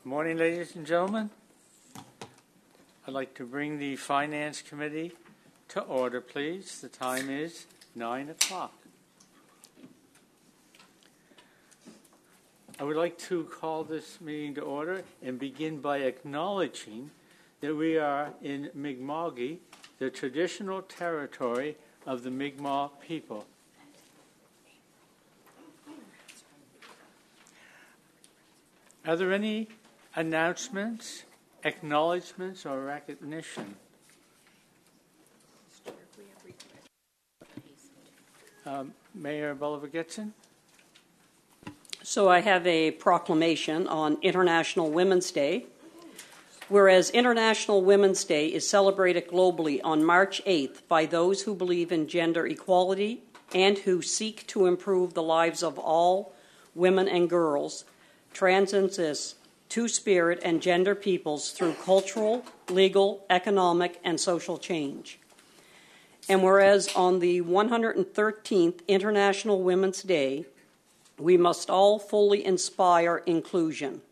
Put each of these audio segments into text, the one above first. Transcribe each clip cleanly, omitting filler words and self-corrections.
Good morning, ladies and gentlemen. I'd like to bring the Finance Committee to order, please. The time is 9 o'clock. I would like to call this meeting to order and begin by acknowledging that we are in Mi'kmaq, the traditional territory of the Mi'kmaq people. Are there any announcements, acknowledgments, or recognition? Mayor Bolivar-Gibson? So I have a proclamation on International Women's Day. Whereas International Women's Day is celebrated globally on March 8th by those who believe in gender equality and who seek to improve the lives of all women and girls, trans, two-spirit, and gender peoples through cultural, legal, economic, and social change. And whereas on the 113th International Women's Day, we must all fully inspire inclusion.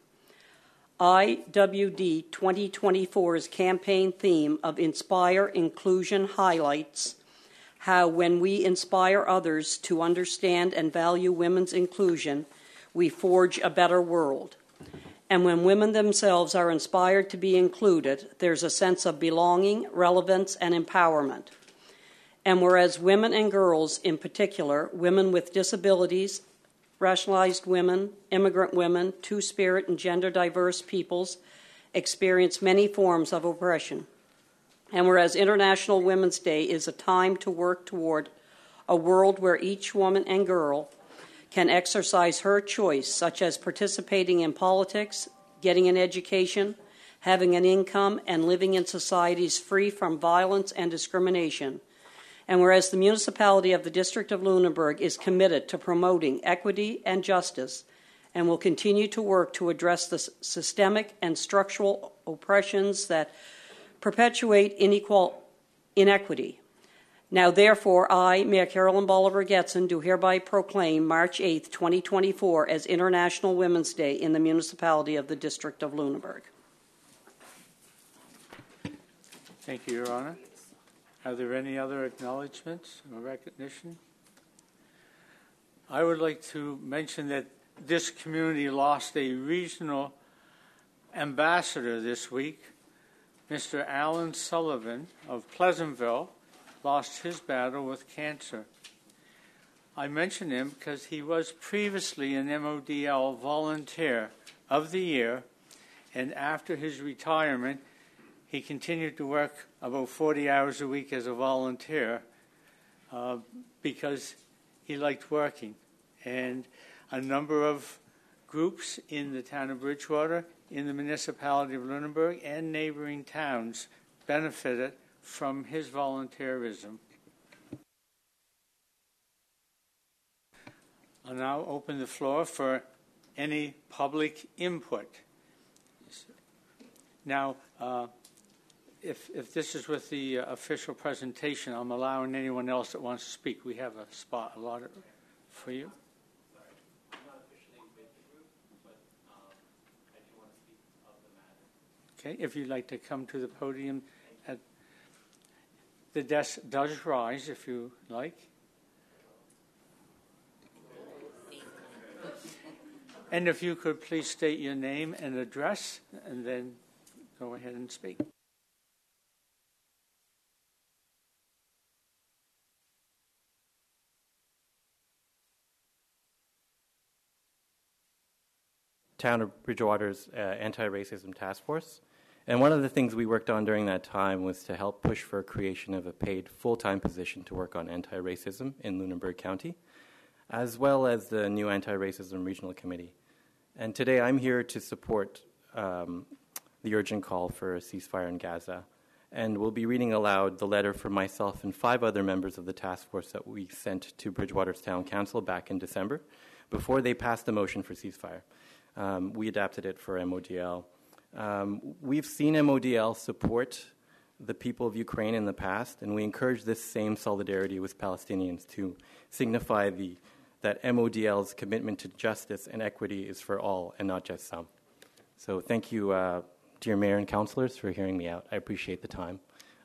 IWD 2024's campaign theme of Inspire Inclusion highlights how when we inspire others to understand and value women's inclusion, we forge a better world. And when women themselves are inspired to be included, there's a sense of belonging, relevance, and empowerment. And whereas women and girls, in particular, women with disabilities, racialized women, immigrant women, two-spirit, and gender-diverse peoples experience many forms of oppression. And whereas International Women's Day is a time to work toward a world where each woman and girl can exercise her choice, such as participating in politics, getting an education, having an income, and living in societies free from violence and discrimination. And whereas the municipality of the District of Lunenburg is committed to promoting equity and justice and will continue to work to address the systemic and structural oppressions that perpetuate inequity. Now, therefore, I, Mayor Carolyn Bolivar-Gibson, do hereby proclaim March 8th, 2024 as International Women's Day in the municipality of the District of Lunenburg. Thank you, Your Honor. Are there any other acknowledgments or recognition? I would like to mention that this community lost a regional ambassador this week. Mr. Alan Sullivan of Pleasantville lost his battle with cancer. I mention him because he was previously an MODL Volunteer of the Year, and after his retirement, he continued to work about 40 hours a week as a volunteer because he liked working. And a number of groups in the town of Bridgewater, in the municipality of Lunenburg, and neighboring towns benefited from his volunteerism. I'll now open the floor for any public input. Now, if this is with the official presentation, I'm allowing anyone else that wants to speak. We have a spot allotted for you. Sorry, I'm not officially with the group, but I do want to speak of the matter. Okay, if you'd like to come to the podium. The desk does rise if you like. And if you could please state your name and address, and then go ahead and speak. Town of Bridgewater's Anti-Racism Task Force. And one of the things we worked on during that time was to help push for creation of a paid full-time position to work on anti-racism in Lunenburg County, as well as the new Anti-Racism Regional Committee. And today I'm here to support the urgent call for a ceasefire in Gaza. And we'll be reading aloud the letter from myself and 5 other members of the task force that we sent to Bridgewater's Town Council back in December before they passed the motion for ceasefire. We adapted it for MODL. We've seen MODL support the people of Ukraine in the past, and we encourage this same solidarity with Palestinians to signify that MODL's commitment to justice and equity is for all and not just some. So thank you, dear Mayor and councilors, for hearing me out. I appreciate the time.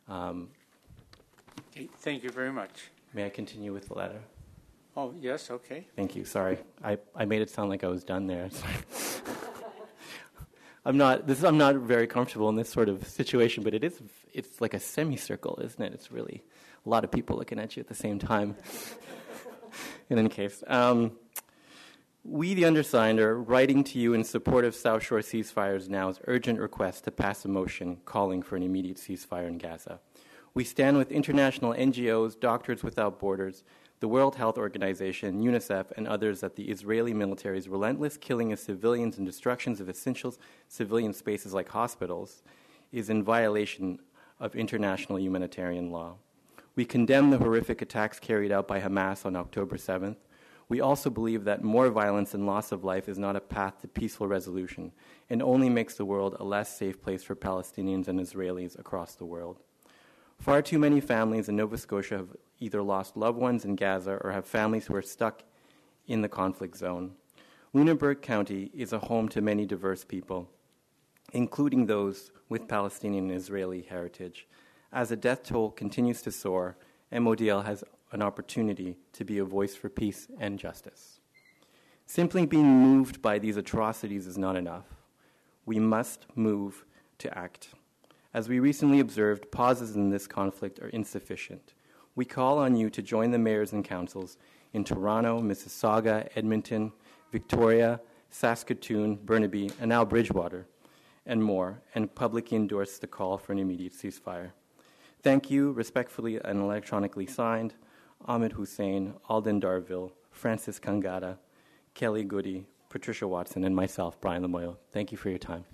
Okay, thank you very much. May I continue with the letter? Oh, yes, okay. Thank you. Sorry, I made it sound like I was done there. I'm not very comfortable in this sort of situation, but it's like a semicircle, isn't it? It's really a lot of people looking at you at the same time. In any case, we, the undersigned, are writing to you in support of South Shore Ceasefires Now's urgent request to pass a motion calling for an immediate ceasefire in Gaza. We stand with international NGOs, Doctors Without Borders, the World Health Organization, UNICEF, and others that the Israeli military's relentless killing of civilians and destructions of essential civilian spaces like hospitals is in violation of international humanitarian law. We condemn the horrific attacks carried out by Hamas on October 7th. We also believe that more violence and loss of life is not a path to peaceful resolution and only makes the world a less safe place for Palestinians and Israelis across the world. Far too many families in Nova Scotia have either lost loved ones in Gaza or have families who are stuck in the conflict zone. Lunenburg County is a home to many diverse people, including those with Palestinian and Israeli heritage. As the death toll continues to soar, MODL has an opportunity to be a voice for peace and justice. Simply being moved by these atrocities is not enough. We must move to act. As we recently observed, pauses in this conflict are insufficient. We call on you to join the mayors and councils in Toronto, Mississauga, Edmonton, Victoria, Saskatoon, Burnaby, and now Bridgewater, and more, and publicly endorse the call for an immediate ceasefire. Thank you, respectfully and electronically signed, Ahmed Hussein, Alden Darville, Francis Kangata, Kelly Goody, Patricia Watson, and myself, Brian Lamoille. Thank you for your time.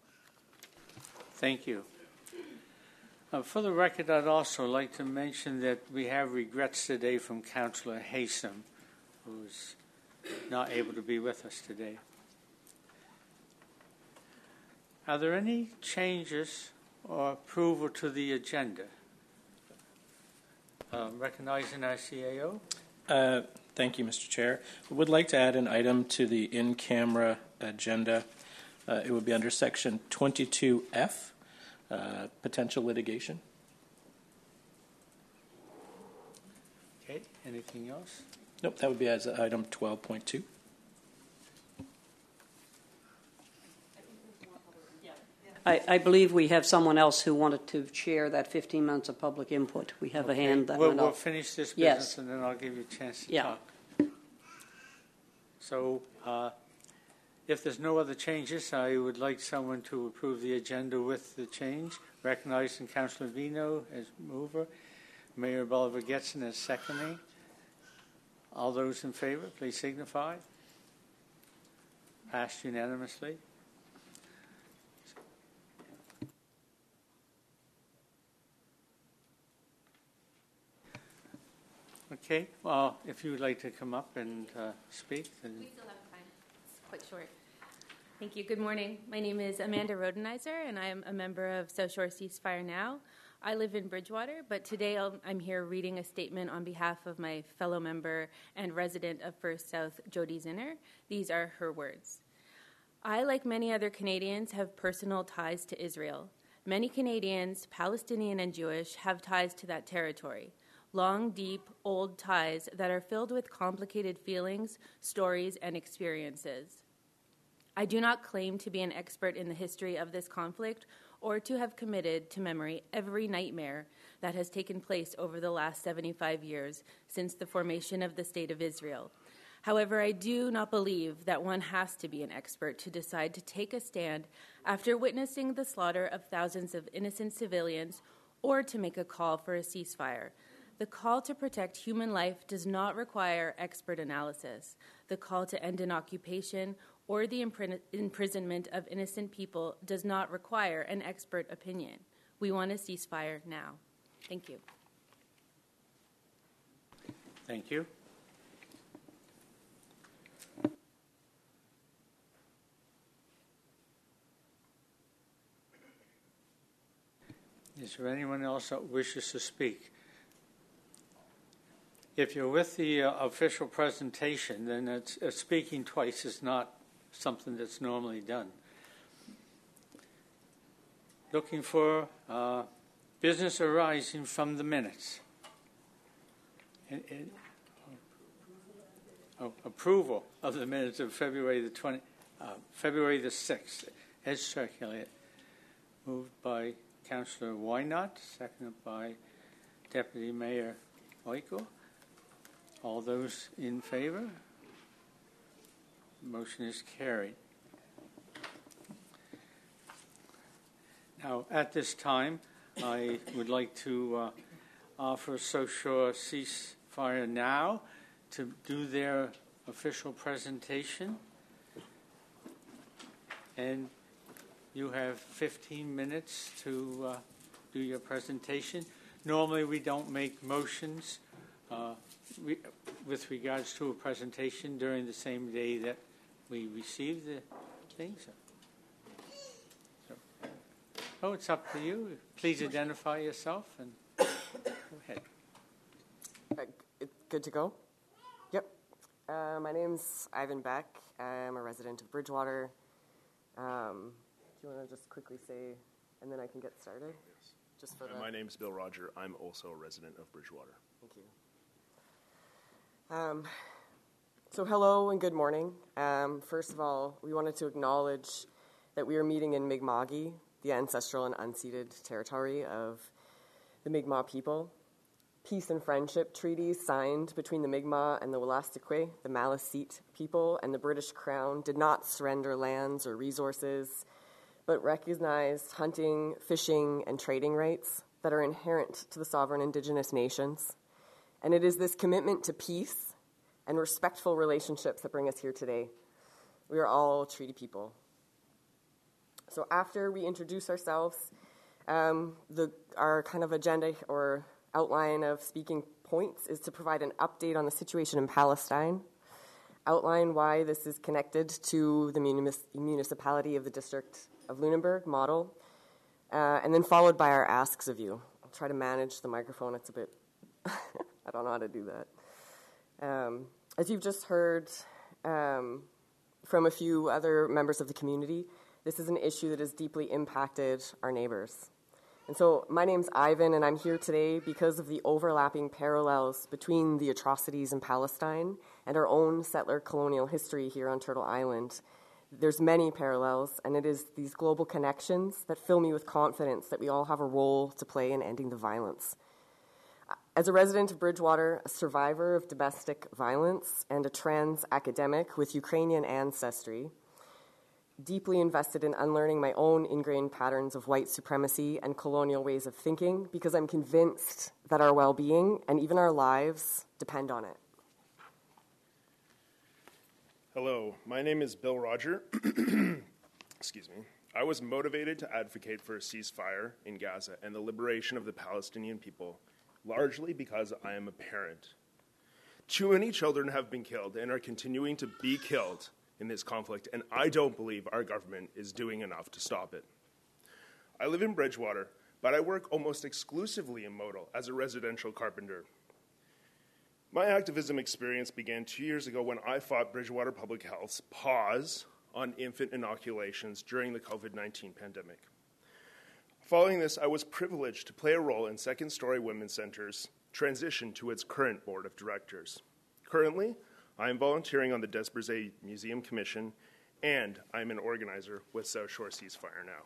Thank you. For the record, I'd also like to mention that we have regrets today from Councillor Haysom, who's not able to be with us today. Are there any changes or approval to the agenda? Recognizing our CAO. Thank you, Mr. Chair. We would like to add an item to the in-camera agenda. It would be under Section 22F, potential litigation. Okay, anything else? Nope, that would be as item 12.2. I believe we have someone else who wanted to chair that 15 minutes of public input. We have a hand that went up. We'll finish this business, Yes. and then I'll give you a chance to Yeah. talk. So if there's no other changes, I would like someone to approve the agenda with the change, recognizing Councillor Vino as mover, Mayor Bolivar Getson as seconding. All those in favor, please signify. Passed unanimously. Okay, well, if you would like to come up and speak, then... We still have time. It's quite short. Thank you. Good morning. My name is Amanda Rodenizer, and I am a member of South Shore Ceasefire Now. I live in Bridgewater, but today I'm here reading a statement on behalf of my fellow member and resident of First South, Jody Zinner. These are her words. I, like many other Canadians, have personal ties to Israel. Many Canadians, Palestinian and Jewish, have ties to that territory. Long, deep, old ties that are filled with complicated feelings, stories, and experiences. I do not claim to be an expert in the history of this conflict or to have committed to memory every nightmare that has taken place over the last 75 years since the formation of the State of Israel. However, I do not believe that one has to be an expert to decide to take a stand after witnessing the slaughter of thousands of innocent civilians or to make a call for a ceasefire. The call to protect human life does not require expert analysis. The call to end an occupation or the imprisonment of innocent people does not require an expert opinion. We want a ceasefire now. Thank you. Thank you. Is there anyone else that wishes to speak? If you're with the official presentation, then speaking twice is not something that's normally done. looking for business arising from the minutes. Approval of the minutes of February the 6th, as circulated. Moved by Councillor Wynot, seconded by Deputy Mayor Oiko. All those in favor? Motion is carried. Now, at this time, I would like to offer South Shore Ceasefire Now to do their official presentation. And you have 15 minutes to do your presentation. Normally, we don't make motions with regards to a presentation during the same day that we receive the things. Oh, it's up to you. Please identify yourself and go ahead. Good to go? Yep. My name's Ivan Beck. I'm a resident of Bridgewater. Do you want to just quickly say, and then I can get started? Yes. Just for my name's Bill Roger. I'm also a resident of Bridgewater. Thank you. So hello and good morning. First of all, we wanted to acknowledge that we are meeting in Mi'kma'ki, the ancestral and unceded territory of the Mi'kmaq people. Peace and friendship treaties signed between the Mi'kmaq and the Wolastoqey, the Maliseet people, and the British Crown did not surrender lands or resources, but recognized hunting, fishing, and trading rights that are inherent to the sovereign Indigenous nations. And it is this commitment to peace and respectful relationships that bring us here today. We are all treaty people. So after we introduce ourselves, our kind of agenda or outline of speaking points is to provide an update on the situation in Palestine, outline why this is connected to the municipality of the District of Lunenburg model, and then followed by our asks of you. I'll try to manage the microphone. It's a bit, I don't know how to do that. As you've just heard from a few other members of the community, this is an issue that has deeply impacted our neighbors. And so my name's Ivan, and I'm here today because of the overlapping parallels between the atrocities in Palestine and our own settler colonial history here on Turtle Island. There's many parallels, and it is these global connections that fill me with confidence that we all have a role to play in ending the violence. As a resident of Bridgewater, a survivor of domestic violence, and a trans academic with Ukrainian ancestry, deeply invested in unlearning my own ingrained patterns of white supremacy and colonial ways of thinking, because I'm convinced that our well-being and even our lives depend on it. Hello, my name is Bill Roger. Excuse me. I was motivated to advocate for a ceasefire in Gaza and the liberation of the Palestinian people, largely because I am a parent. Too many children have been killed and are continuing to be killed in this conflict, and I don't believe our government is doing enough to stop it. I live in Bridgewater, but I work almost exclusively in Modal as a residential carpenter. My activism experience began 2 years ago when I fought Bridgewater Public Health's pause on infant inoculations during the COVID-19 pandemic. Following this, I was privileged to play a role in Second Story Women's Center's transition to its current board of directors. Currently, I am volunteering on the Des Brisets Museum Commission, and I'm an organizer with South Shore Ceasefire Now.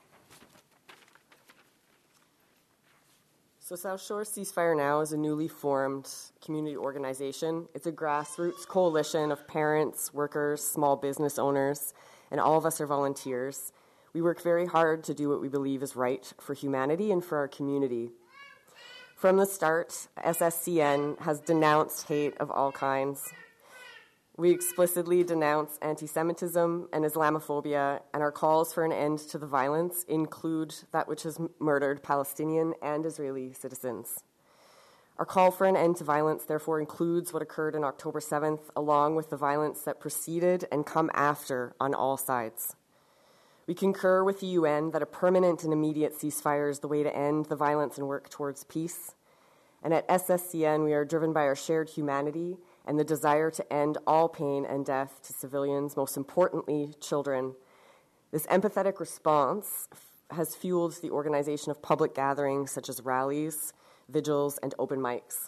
So South Shore Ceasefire Now is a newly formed community organization. It's a grassroots coalition of parents, workers, small business owners, and all of us are volunteers. We work very hard to do what we believe is right for humanity and for our community. From the start, SSCN has denounced hate of all kinds. We explicitly denounce anti-Semitism and Islamophobia, and our calls for an end to the violence include that which has murdered Palestinian and Israeli citizens. Our call for an end to violence, therefore, includes what occurred on October 7th, along with the violence that preceded and come after on all sides. We concur with the UN that a permanent and immediate ceasefire is the way to end the violence and work towards peace. And at SSCN, we are driven by our shared humanity and the desire to end all pain and death to civilians, most importantly, children. This empathetic response has fueled the organization of public gatherings such as rallies, vigils, and open mics.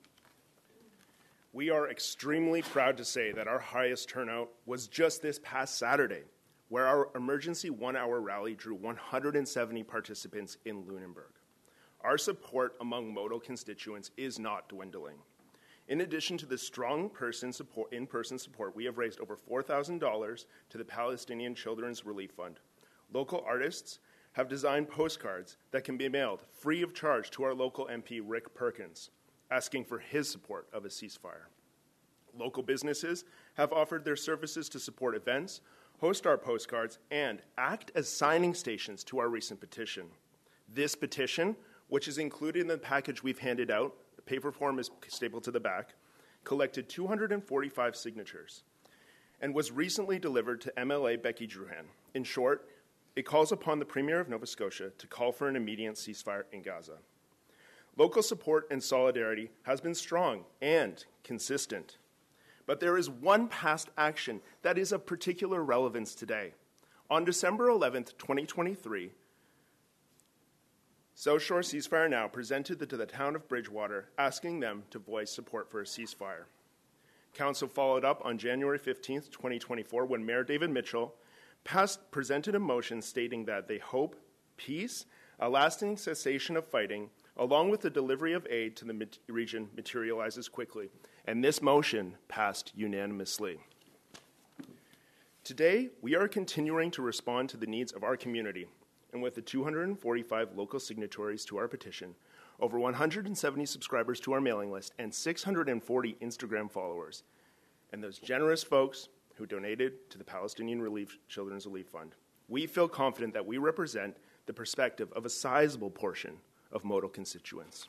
We are extremely proud to say that our highest turnout was just this past Saturday, where our emergency 1-hour rally drew 170 participants in Lunenburg. Our support among Modal constituents is not dwindling. In addition to the strong in-person support, we have raised over $4,000 to the Palestinian Children's Relief Fund. Local artists have designed postcards that can be mailed free of charge to our local MP, Rick Perkins, asking for his support of a ceasefire. Local businesses have offered their services to support events, host our postcards, and act as signing stations to our recent petition. This petition, which is included in the package we've handed out, the paper form is stapled to the back, collected 245 signatures and was recently delivered to MLA Becky Druhan. In short, it calls upon the Premier of Nova Scotia to call for an immediate ceasefire in Gaza. Local support and solidarity has been strong and consistent. But there is one past action that is of particular relevance today. On December 11th, 2023, South Shore Ceasefire Now presented to the town of Bridgewater, asking them to voice support for a ceasefire. Council followed up on January 15th, 2024, when Mayor David Mitchell presented a motion stating that they hope peace, a lasting cessation of fighting, along with the delivery of aid to the region materializes quickly. And this motion passed unanimously. Today, we are continuing to respond to the needs of our community. And with the 245 local signatories to our petition, over 170 subscribers to our mailing list, and 640 Instagram followers, and those generous folks who donated to the Palestinian Children's Relief Fund, we feel confident that we represent the perspective of a sizable portion of Modal constituents.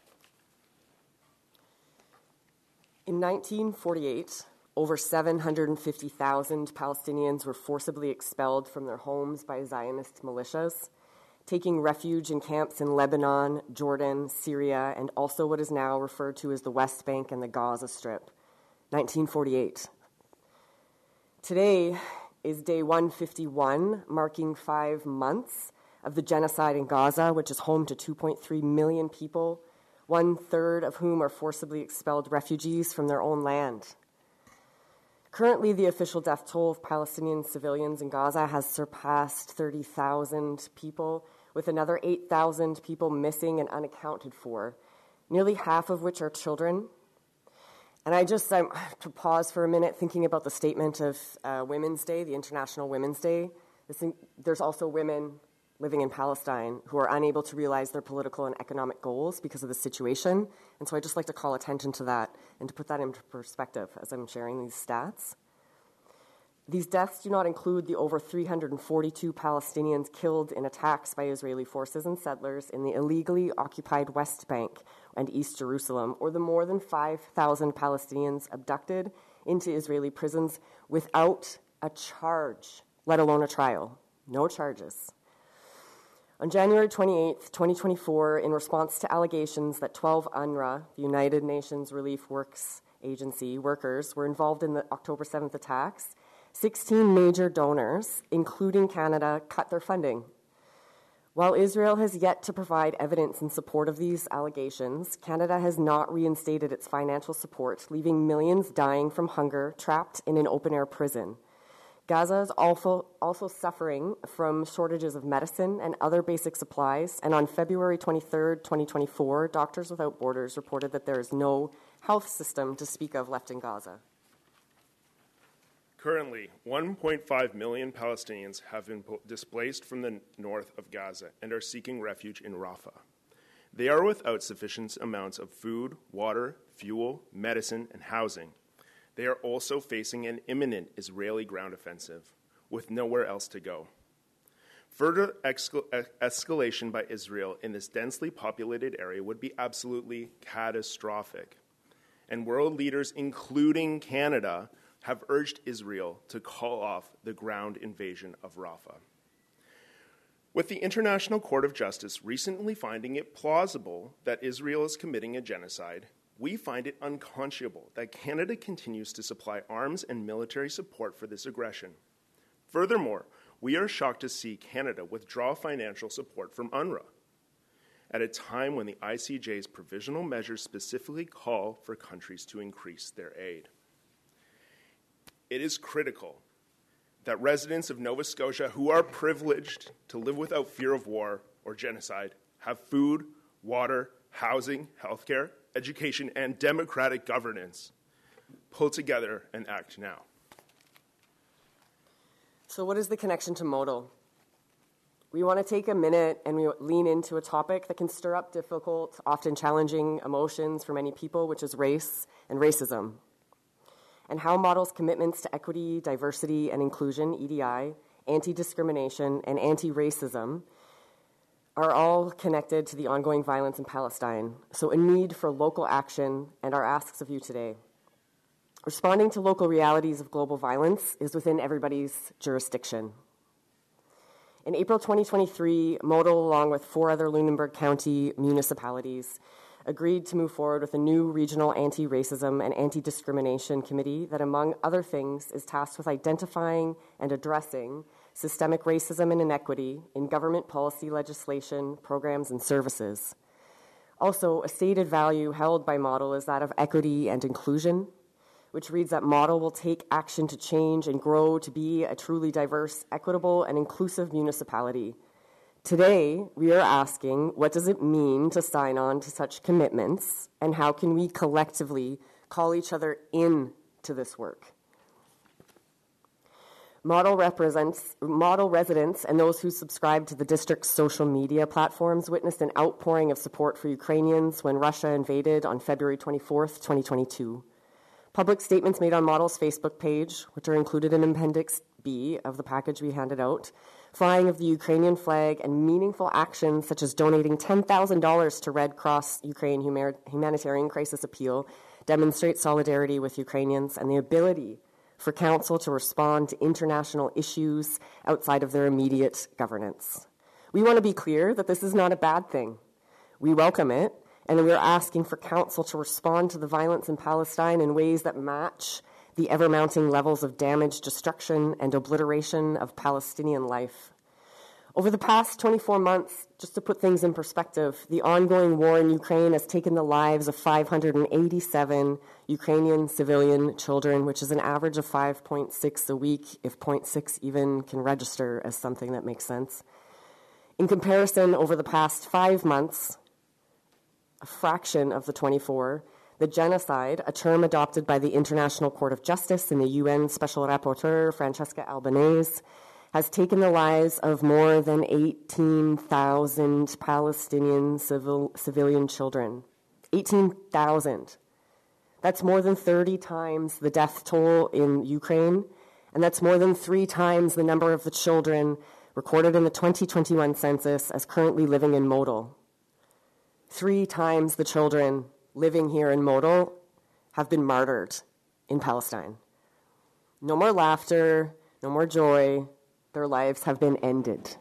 In 1948, over 750,000 Palestinians were forcibly expelled from their homes by Zionist militias, taking refuge in camps in Lebanon, Jordan, Syria, and also what is now referred to as the West Bank and the Gaza Strip. 1948. Today is day 151, marking 5 months of the genocide in Gaza, which is home to 2.3 million people, 1/3 of whom are forcibly expelled refugees from their own land. Currently, the official death toll of Palestinian civilians in Gaza has surpassed 30,000 people, with another 8,000 people missing and unaccounted for, nearly half of which are children. And I have to pause for a minute thinking about the statement of Women's Day, the International Women's Day. There's also women living in Palestine who are unable to realize their political and economic goals because of the situation. And so I'd just like to call attention to that and to put that into perspective as I'm sharing these stats. These deaths do not include the over 342 Palestinians killed in attacks by Israeli forces and settlers in the illegally occupied West Bank and East Jerusalem, or the more than 5,000 Palestinians abducted into Israeli prisons without a charge, let alone a trial. No charges. On January 28, 2024, in response to allegations that 12 UNRWA, the United Nations Relief Works Agency workers, were involved in the October 7th attacks, 16 major donors, including Canada, cut their funding. While Israel has yet to provide evidence in support of these allegations, Canada has not reinstated its financial support, leaving millions dying from hunger, trapped in an open-air prison. Gaza is also suffering from shortages of medicine and other basic supplies, and on February 23, 2024, Doctors Without Borders reported that there is no health system to speak of left in Gaza. Currently, 1.5 million Palestinians have been displaced from the north of Gaza and are seeking refuge in Rafah. They are without sufficient amounts of food, water, fuel, medicine, and housing. They are also facing an imminent Israeli ground offensive, with nowhere else to go. Further escalation by Israel in this densely populated area would be absolutely catastrophic. And world leaders, including Canada, have urged Israel to call off the ground invasion of Rafah. With the International Court of Justice recently finding it plausible that Israel is committing a genocide, we find it unconscionable that Canada continues to supply arms and military support for this aggression. Furthermore, we are shocked to see Canada withdraw financial support from UNRWA at a time when the ICJ's provisional measures specifically call for countries to increase their aid. It is critical that residents of Nova Scotia who are privileged to live without fear of war or genocide have food, water, housing, healthcare, education, and democratic governance. Pull together and act now. So what is the connection to modal? We want to take a minute and we lean into a topic that can stir up difficult, often challenging emotions for many people, which is race and racism, and how Modal's commitments to equity, diversity, and inclusion, EDI, anti-discrimination, and anti-racism are all connected to the ongoing violence in Palestine, so a need for local action and our asks of you today. Responding to local realities of global violence is within everybody's jurisdiction. In April 2023, Modal, along with 4 other Lunenburg County municipalities, agreed to move forward with a new regional anti-racism and anti-discrimination committee that, among other things, is tasked with identifying and addressing systemic racism and inequity in government policy, legislation, programs, and services. Also, a stated value held by Modal is that of equity and inclusion, which reads that Modal will take action to change and grow to be a truly diverse, equitable, and inclusive municipality. Today, we are asking, what does it mean to sign on to such commitments, and how can we collectively call each other in to this work? Model residents and those who subscribe to the district's social media platforms witnessed an outpouring of support for Ukrainians when Russia invaded on February 24th, 2022. Public statements made on Model's Facebook page, which are included in Appendix B of the package we handed out, flying of the Ukrainian flag, and meaningful actions such as donating $10,000 to Red Cross Ukraine Humanitarian Crisis Appeal demonstrate solidarity with Ukrainians and the ability for Council to respond to international issues outside of their immediate governance. We want to be clear that this is not a bad thing. We welcome it, and we are asking for Council to respond to the violence in Palestine in ways that match the ever-mounting levels of damage, destruction, and obliteration of Palestinian life. Over the past 24 months, just to put things in perspective, the ongoing war in Ukraine has taken the lives of 587 Ukrainian civilian children, which is an average of 5.6 a week, if 0.6 even can register as something that makes sense. In comparison, over the past 5 months, a fraction of the 24, the genocide, a term adopted by the International Court of Justice and the UN Special Rapporteur Francesca Albanese, has taken the lives of more than 18,000 Palestinian civilian children. 18,000. That's more than 30 times the death toll in Ukraine, and that's more than 3 times the number of the children recorded in the 2021 census as currently living in Modal. 3 times the children living here in Modal have been martyred in Palestine. No more laughter, no more joy. Their lives have been ended.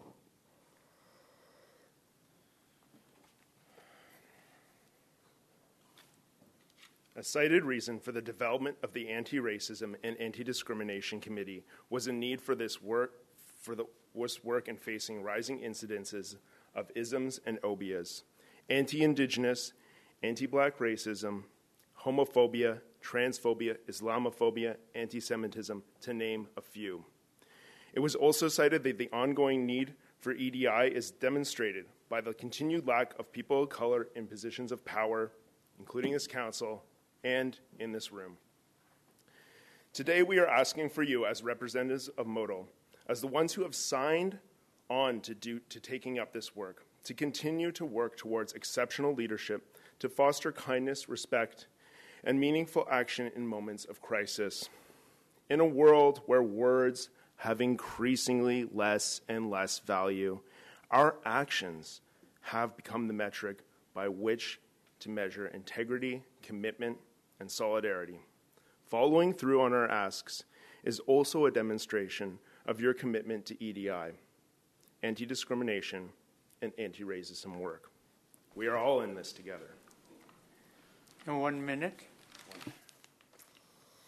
A cited reason for the development of the Anti-Racism and Anti-Discrimination Committee was a need for this work in facing rising incidences of isms and obias, anti-Indigenous, anti-Black racism, homophobia, transphobia, Islamophobia, anti-Semitism, to name a few. It was also cited that the ongoing need for EDI is demonstrated by the continued lack of people of color in positions of power, including this council and in this room. Today, we are asking for you as representatives of Modal, as the ones who have signed on to taking up this work, to continue to work towards exceptional leadership, to foster kindness, respect, and meaningful action in moments of crisis. In a world where words have increasingly less and less value, our actions have become the metric by which to measure integrity, commitment, and solidarity. Following through on our asks is also a demonstration of your commitment to EDI, anti-discrimination, and anti-racism work. We are all in this together. In 1 minute.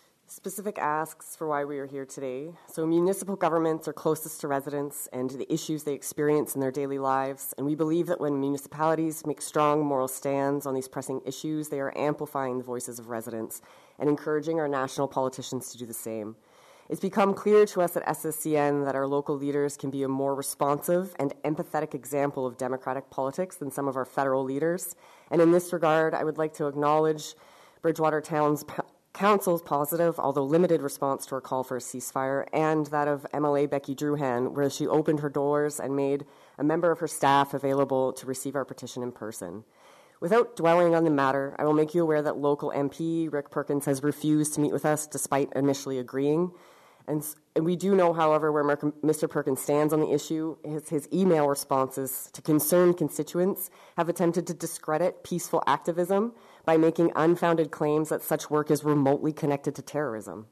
specific asks for why we are here today. So municipal governments are closest to residents and to the issues they experience in their daily lives, and we believe that when municipalities make strong moral stands on these pressing issues, they are amplifying the voices of residents and encouraging our national politicians to do the same. It's become clear to us at SSCN that our local leaders can be a more responsive and empathetic example of democratic politics than some of our federal leaders, and in this regard, I would like to acknowledge Bridgewater Town's Council's positive, although limited, response to our call for a ceasefire, and that of MLA Becky Druhan, where she opened her doors and made a member of her staff available to receive our petition in person. Without dwelling on the matter, I will make you aware that local MP Rick Perkins has refused to meet with us despite initially agreeing. And we do know, however, where Mr. Perkins stands on the issue. His email responses to concerned constituents have attempted to discredit peaceful activism by making unfounded claims that such work is remotely connected to terrorism.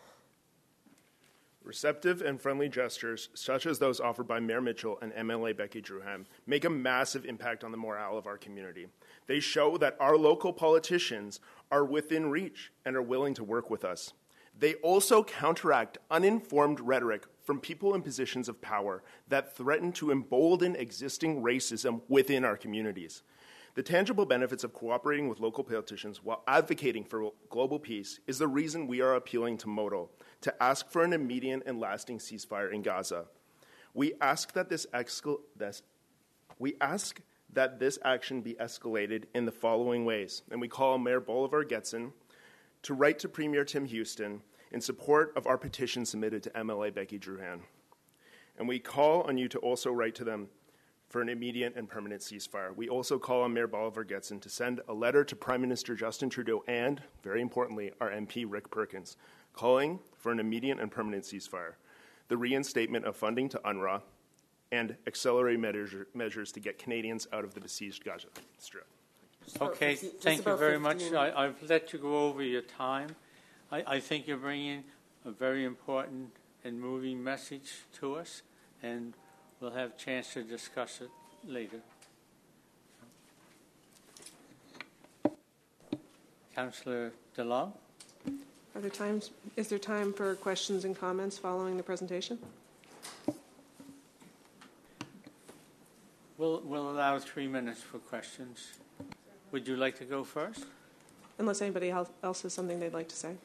Receptive and friendly gestures, such as those offered by Mayor Mitchell and MLA Becky Druhan, make a massive impact on the morale of our community. They show that our local politicians are within reach and are willing to work with us. They also counteract uninformed rhetoric from people in positions of power that threaten to embolden existing racism within our communities. The tangible benefits of cooperating with local politicians while advocating for global peace is the reason we are appealing to MODO to ask for an immediate and lasting ceasefire in Gaza. We ask that this action be escalated in the following ways, and we call Mayor Bolivar Getson to write to Premier Tim Houston in support of our petition submitted to MLA Becky Druhan. And we call on you to also write to them for an immediate and permanent ceasefire. We also call on Mayor Bolivar Getson to send a letter to Prime Minister Justin Trudeau and, very importantly, our MP Rick Perkins, calling for an immediate and permanent ceasefire, the reinstatement of funding to UNRWA, and accelerated measures to get Canadians out of the besieged Gaza Strip. Okay, thank you very much. I've let you go over your time. I think you're bringing a very important and moving message to us, and we'll have a chance to discuss it later. Councillor DeLong? Is there time for questions and comments following the presentation? We'll allow 3 minutes for questions. Would you like to go first? Unless anybody else has something they'd like to say.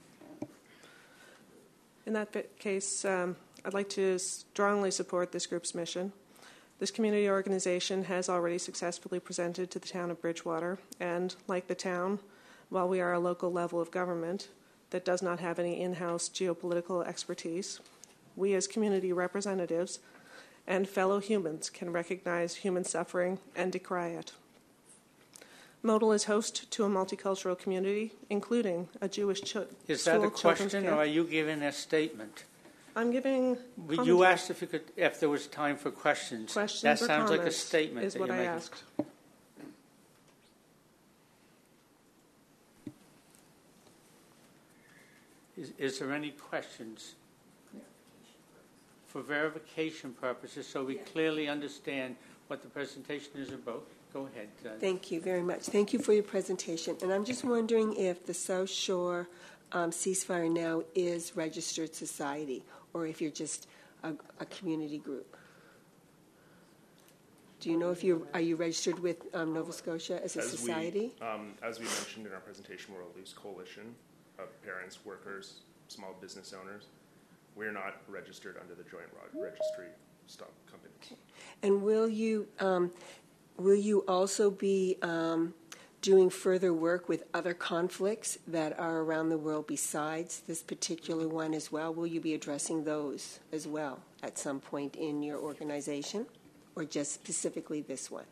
In that case, I'd like to strongly support this group's mission. This community organization has already successfully presented to the town of Bridgewater, and like the town, while we are a local level of government that does not have any in-house geopolitical expertise, we as community representatives and fellow humans can recognize human suffering and decry it. Modal is host to a multicultural community, including a Jewish school. Is that a question, or are you giving a statement? I'm giving. You asked if there was time for questions. Questions that or sounds like a comments statement. Is that what you're I making. asked. Is there any questions? For verification purposes, so we clearly understand what the presentation is about. Go ahead. Thank you very much. Thank you for your presentation. And I'm just wondering if the South Shore Ceasefire Now is registered society, or if you're just a community group. Do you know if are you registered with Nova Scotia as a society? As we mentioned in our presentation, we're a loose coalition of parents, workers, small business owners. We're not registered under the Joint Registry Stop Company. Okay. And will you also be doing further work with other conflicts that are around the world besides this particular one as well? Will you be addressing those as well at some point in your organization, or just specifically this one?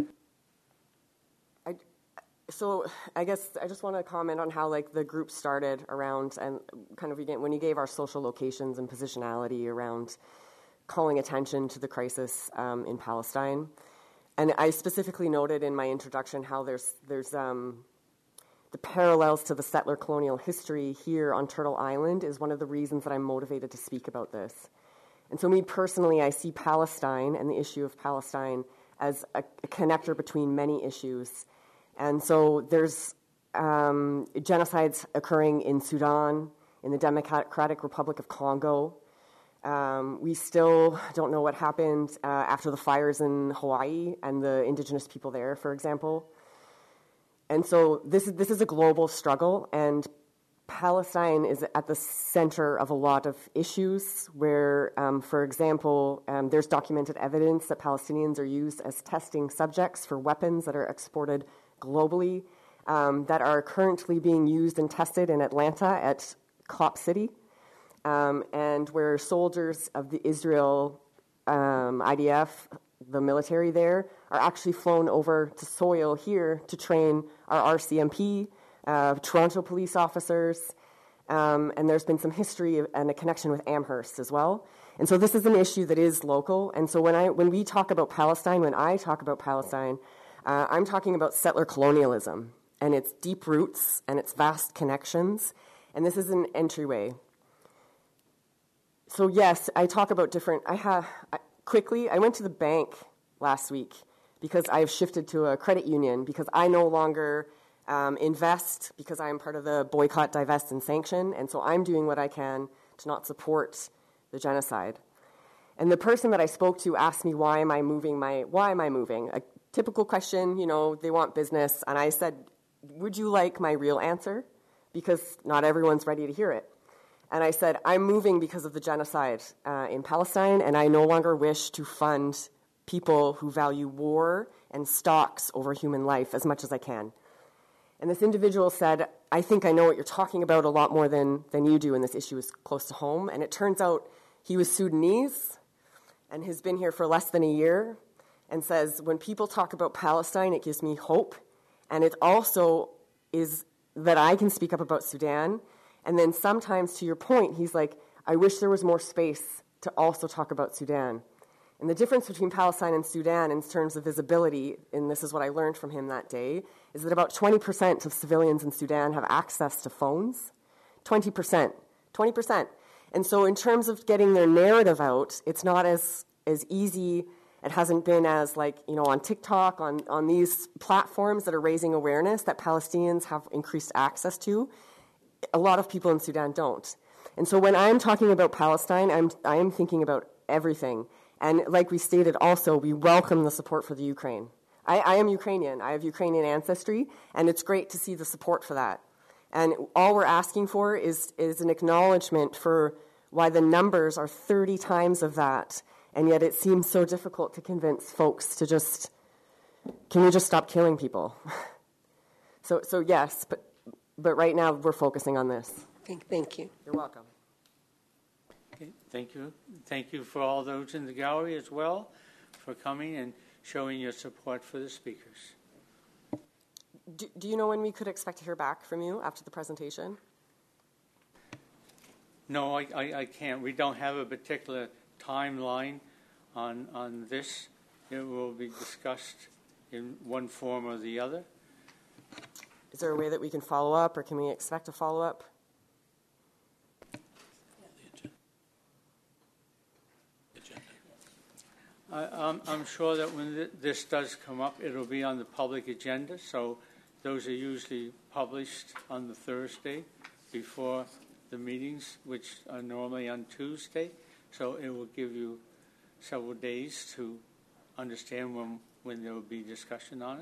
So I guess I just want to comment on how the group started around, and kind of when you gave our social locations and positionality around calling attention to the crisis in Palestine. And I specifically noted in my introduction how there's the parallels to the settler colonial history here on Turtle Island is one of the reasons that I'm motivated to speak about this. And so me personally, I see Palestine and the issue of Palestine as a connector between many issues. And so there's genocides occurring in Sudan, in the Democratic Republic of Congo. We still don't know what happened after the fires in Hawaii and the indigenous people there, for example. And so this is a global struggle, and Palestine is at the center of a lot of issues where, for example, there's documented evidence that Palestinians are used as testing subjects for weapons that are exported globally, that are currently being used and tested in Atlanta at Cop City, and where soldiers of the Israel IDF, the military there, are actually flown over to soil here to train our RCMP, Toronto police officers, and there's been some history and a connection with Amherst as well. And so this is an issue that is local. And so when we talk about Palestine, when I talk about Palestine, I'm talking about settler colonialism and its deep roots and its vast connections. And this is an entryway. So yes, I talk about different. Quickly, I went to the bank last week because I've shifted to a credit union because I no longer invest because I'm part of the boycott, divest, and sanction, and so I'm doing what I can to not support the genocide. And the person that I spoke to asked me, why am I moving? A typical question, they want business, and I said, would you like my real answer? Because not everyone's ready to hear it. And I said, I'm moving because of the genocide in Palestine, and I no longer wish to fund people who value war and stocks over human life as much as I can. And this individual said, I think I know what you're talking about a lot more than you do, and this issue is close to home. And it turns out he was Sudanese and has been here for less than a year, and says, when people talk about Palestine, it gives me hope. And it also is that I can speak up about Sudan. And then sometimes, to your point, he's like, I wish there was more space to also talk about Sudan. And the difference between Palestine and Sudan in terms of visibility, and this is what I learned from him that day, is that about 20% of civilians in Sudan have access to phones. 20%. And so in terms of getting their narrative out, it's not as easy. It hasn't been as on TikTok, on these platforms that are raising awareness that Palestinians have increased access to. A lot of people in Sudan don't. And so when I'm talking about Palestine, I am thinking about everything. And like we stated also, we welcome the support for the Ukraine. I am Ukrainian. I have Ukrainian ancestry, and it's great to see the support for that. And all we're asking for is an acknowledgement for why the numbers are 30 times of that, and yet it seems so difficult to convince folks to can we just stop killing people? So yes, but right now we're focusing on this. Thank you. You're welcome. Okay, thank you. Thank you for all those in the gallery as well for coming and showing your support for the speakers. Do you know when we could expect to hear back from you after the presentation? No, I can't. We don't have a particular timeline on this. It will be discussed in one form or the other. Is there a way that we can follow up, or can we expect a follow-up? I'm sure that when this does come up, it'll be on the public agenda, so those are usually published on the Thursday before the meetings, which are normally on Tuesday, so it will give you several days to understand when there will be discussion on it.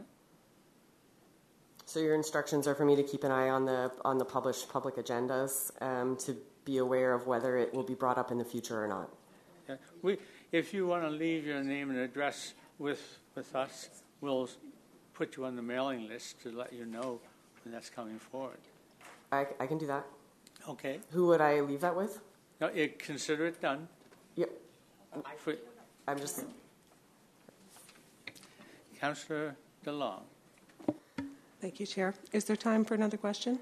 So your instructions are for me to keep an eye on the published public agendas to be aware of whether it will be brought up in the future or not. Yeah, if you want to leave your name and address with us, we'll put you on the mailing list to let you know when that's coming forward. I can do that. Okay. Who would I leave that with? No, consider it done. Yep. I'm just... Councillor DeLong. Thank you, Chair. Is there time for another question?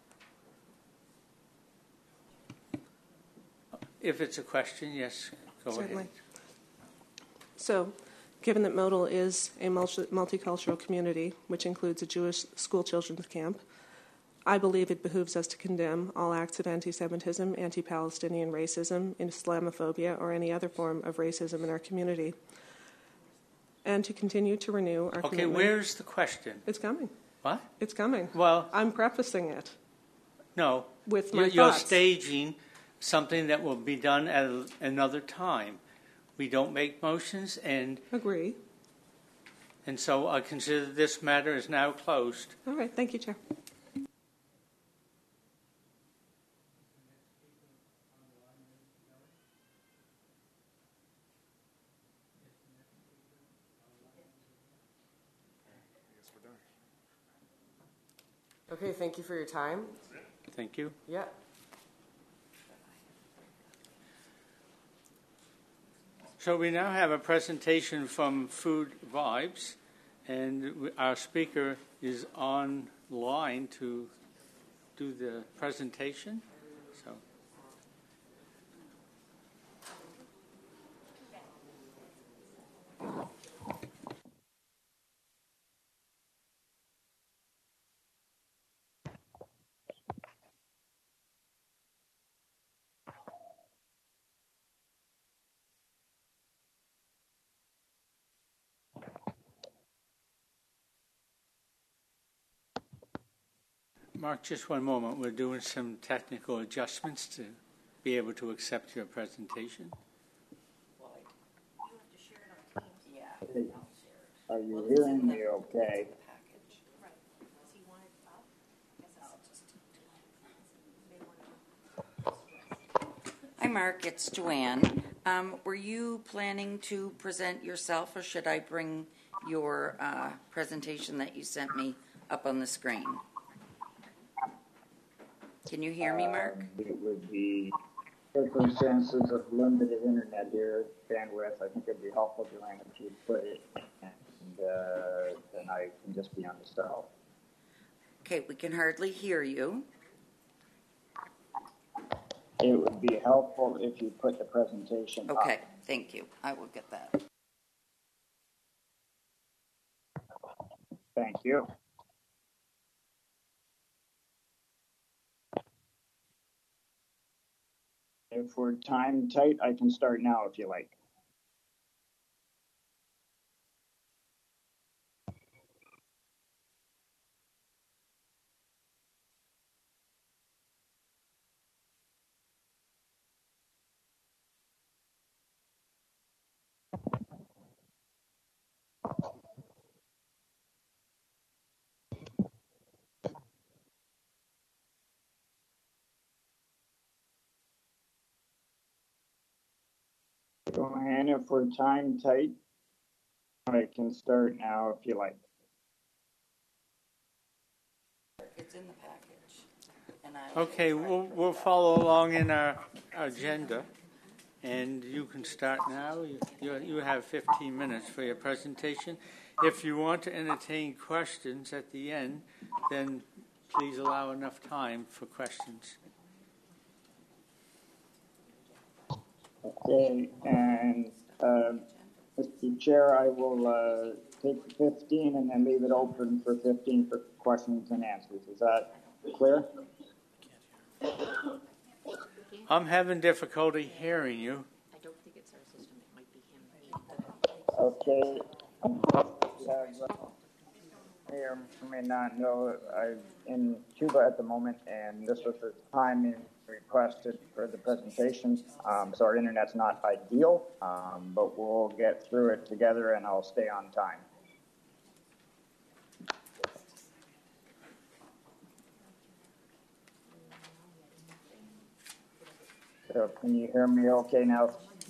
If it's a question, yes, go Certainly. ahead. So, given that Modal is a multicultural community, which includes a Jewish school children's camp, I believe it behooves us to condemn all acts of anti-Semitism, anti-Palestinian racism, Islamophobia, or any other form of racism in our community, and to continue to renew our commitment. Okay, where's the question? It's coming. What? It's coming. Well, I'm prefacing it. No. with my You're thoughts. staging something that will be done at another time. We don't make motions, and Agree. so I consider this matter is now closed. All right. Thank you, Chair. Okay, thank you for your time. Thank you. Yeah. So we now have a presentation from Food Vibes, and our speaker is online to do the presentation. So. Mark, just one moment. We're doing some technical adjustments to be able to accept your presentation. Are you hearing me okay? Hi, Mark. It's Joanne. Were you planning to present yourself, or should I bring your presentation that you sent me up on the screen? Can you hear me, Mark? It would be circumstances of limited internet here, bandwidth. I think it'd be helpful, Joanne, if you put it, and then I can just be on the cell. Okay, we can hardly hear you. It would be helpful if you put the presentation up. Okay, thank you. I will get that. Thank you. If we're time tight, I can start now if you like. Joanne, if we're time tight, I can start now if you like. It's in the package. Okay, we'll follow along in our agenda, and you can start now. You have 15 minutes for your presentation. If you want to entertain questions at the end, then please allow enough time for questions. Okay, and Mr. Chair, I will take 15 and then leave it open for 15 for questions and answers. Is that clear? I'm having difficulty hearing you. I don't think it's our system. It might be him. Okay. May or may not know, I'm in Cuba at the moment, and this was the time requested for the presentation. So our internet's not ideal, but we'll get through it together, and I'll stay on time. So can you hear me okay now?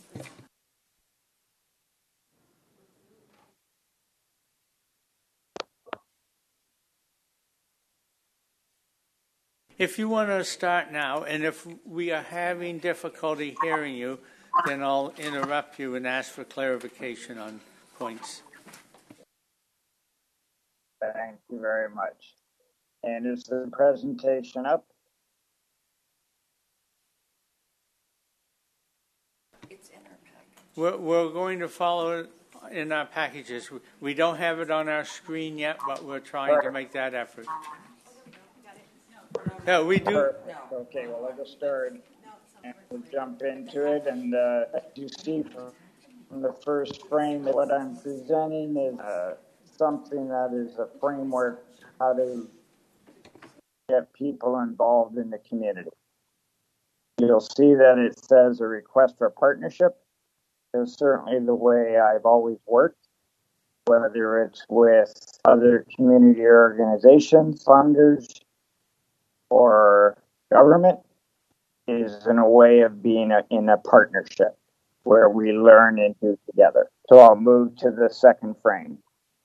If you want to start now, and if we are having difficulty hearing you, then I'll interrupt you and ask for clarification on points. Thank you very much. And is the presentation up? It's in our package. We're going to follow it in our packages. We don't have it on our screen yet, but we're trying to make that effort. Yeah, we do. Perfect. Okay, well, I'll just start and we'll jump into it. And as you see from the first frame, what I'm presenting is something that is a framework how to get people involved in the community. You'll see that it says a request for partnership. Is certainly the way I've always worked, whether it's with other community organizations, funders, or government, is in a way of being in a partnership where we learn and do together. So I'll move to the second frame.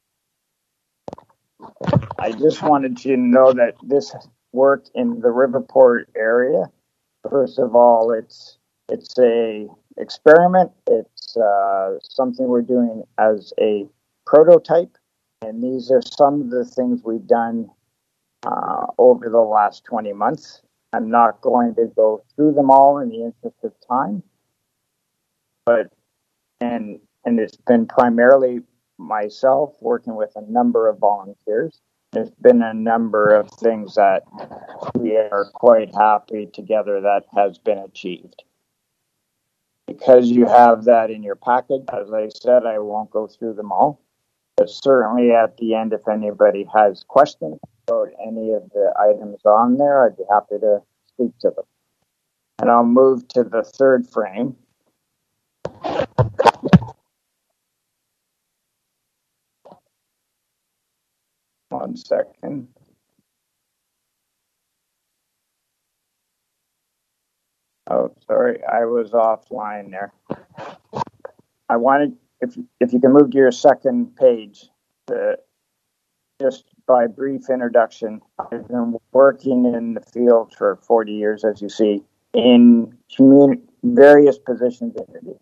I just wanted you to know that this work in the Riverport area, first of all, it's a experiment. It's something we're doing as a prototype, and these are some of the things we've done over the last 20 months. I'm not going to go through them all in the interest of time, but and it's been primarily myself working with a number of volunteers. There's been a number of things that we are quite happy together that has been achieved. Because you have that in your package, as I said, I won't go through them all. But certainly at the end, if anybody has questions about any of the items on there, I'd be happy to speak to them. And I'll move to the third frame. One second. Oh, sorry, I was offline there. I wanted, if you can move to your second page, just by brief introduction, I've been working in the field for 40 years, as you see, in various positions in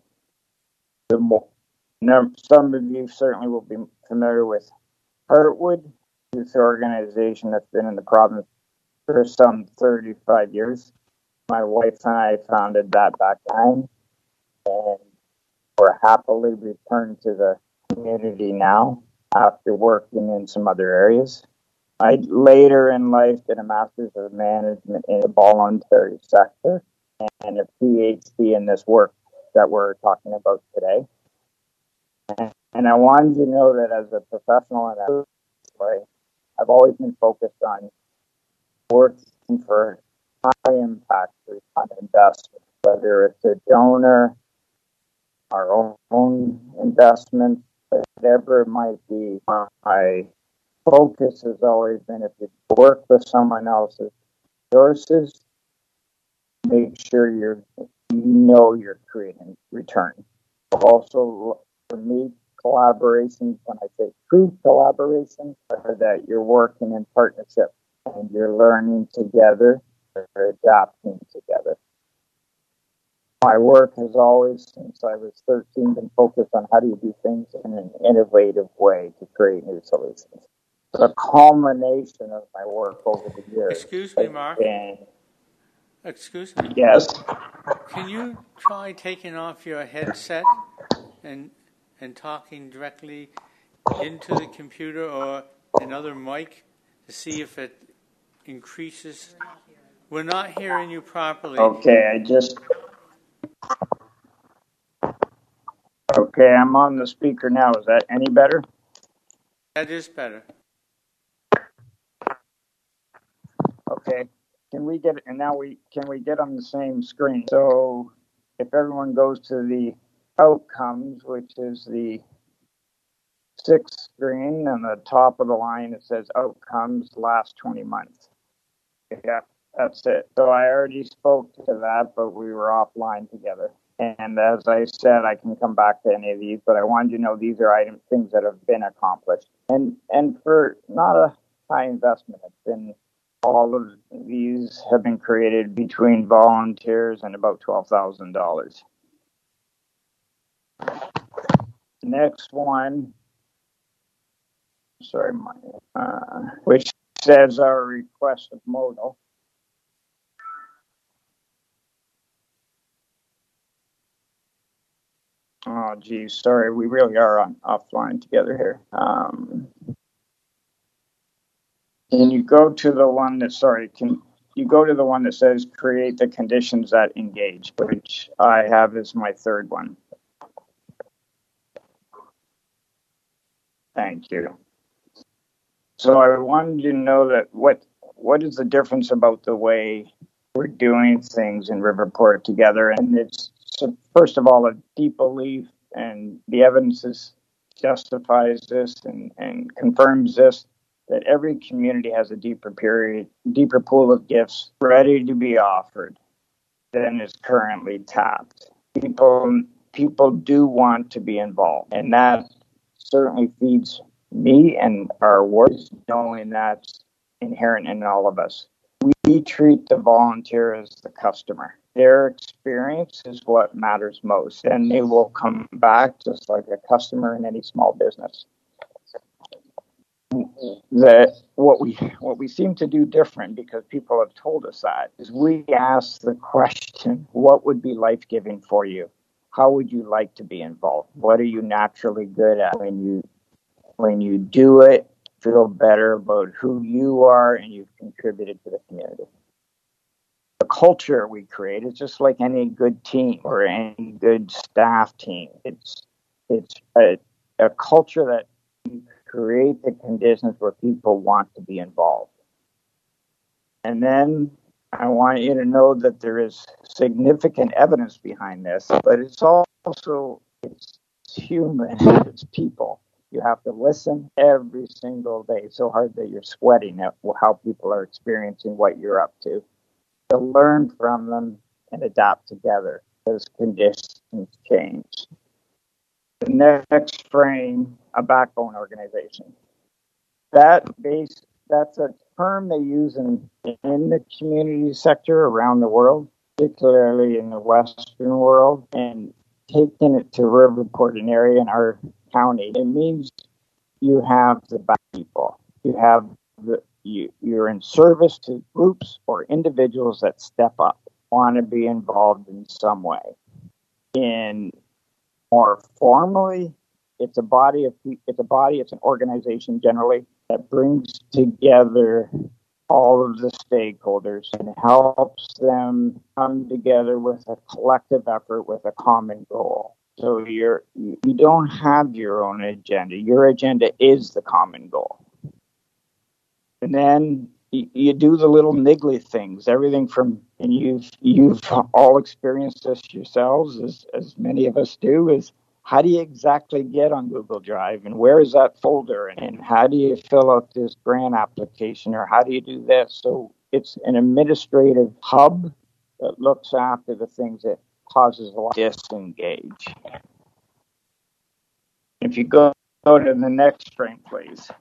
the some of you certainly will be familiar with Heartwood, youth organization that's been in the province for some 35 years. My wife and I founded that back then, and we're happily returned to the community now after working in some other areas. I later in life did a Master's of Management in the voluntary sector and a PhD in this work that we're talking about today. And I wanted you to know that as a professional in that way, I've always been focused on working for high impact on investment, whether it's a donor, our own investment, whatever it might be. My focus has always been if you work with someone else's resources, make sure you know you're creating return. Also, for me, collaborations, when I say true collaboration, are that you're working in partnership and you're learning together, you're adapting together. My work has always, since I was 13, been focused on how do you do things in an innovative way to create new solutions. The culmination of my work over the years. Excuse me, Mark. Excuse me. Yes. Can you try taking off your headset and talking directly into the computer or another mic to see if it increases? We're not hearing you properly. Okay, Okay, I'm on the speaker now. Is that any better? That is better. Okay. Can we get on the same screen? So if everyone goes to the outcomes, which is the sixth screen, on the top of the line it says outcomes last 20 months. Yeah, that's it. So I already spoke to that, but we were offline together. And as I said, I can come back to any of these, but I wanted you to know these are things that have been accomplished. And for not a high investment, it's been all of these have been created between volunteers and about $12,000. Next one, which says our request of modal. Oh, geez, sorry, we really are offline together here. Can you go to the one that, can you go to the one that says create the conditions that engage, which I have as my third one. Thank you. So I wanted you to know that what what is the difference about the way we're doing things in Riverport together? And it's, so first of all, a deep belief, and the evidence justifies this and confirms this, that every community has a deeper pool of gifts ready to be offered than is currently tapped. People do want to be involved, and that certainly feeds me and our work, knowing that's inherent in all of us. We treat the volunteer as the customer. Their experience is what matters most, and they will come back just like a customer in any small business. What we seem to do different, because people have told us that, is we ask the question, what would be life-giving for you? How would you like to be involved? What are you naturally good at? When you do it, feel better about who you are and you've contributed to the community. The culture we create is just like any good team or any good staff team. It's a culture that create the conditions where people want to be involved. And then I want you to know that there is significant evidence behind this, but it's human, it's people. You have to listen every single day so hard that you're sweating at how people are experiencing what you're up to learn from them and adapt together as conditions change. The next frame, a backbone organization. That's a term they use in the community sector around the world, particularly in the Western world, and taking it to Riverport, an area in our county. It means you have the back people. You're in service to groups or individuals that step up, want to be involved in some way. More formally, it's an organization generally that brings together all of the stakeholders and helps them come together with a collective effort with a common goal. So you don't have your own agenda. Your agenda is the common goal. And then you do the little niggly things, everything from, and you've all experienced this yourselves, as many of us do, is how do you exactly get on Google Drive, and where is that folder, and how do you fill out this grant application, or how do you do this? So it's an administrative hub that looks after the things that causes a lot of disengage. If you go to the next frame, please.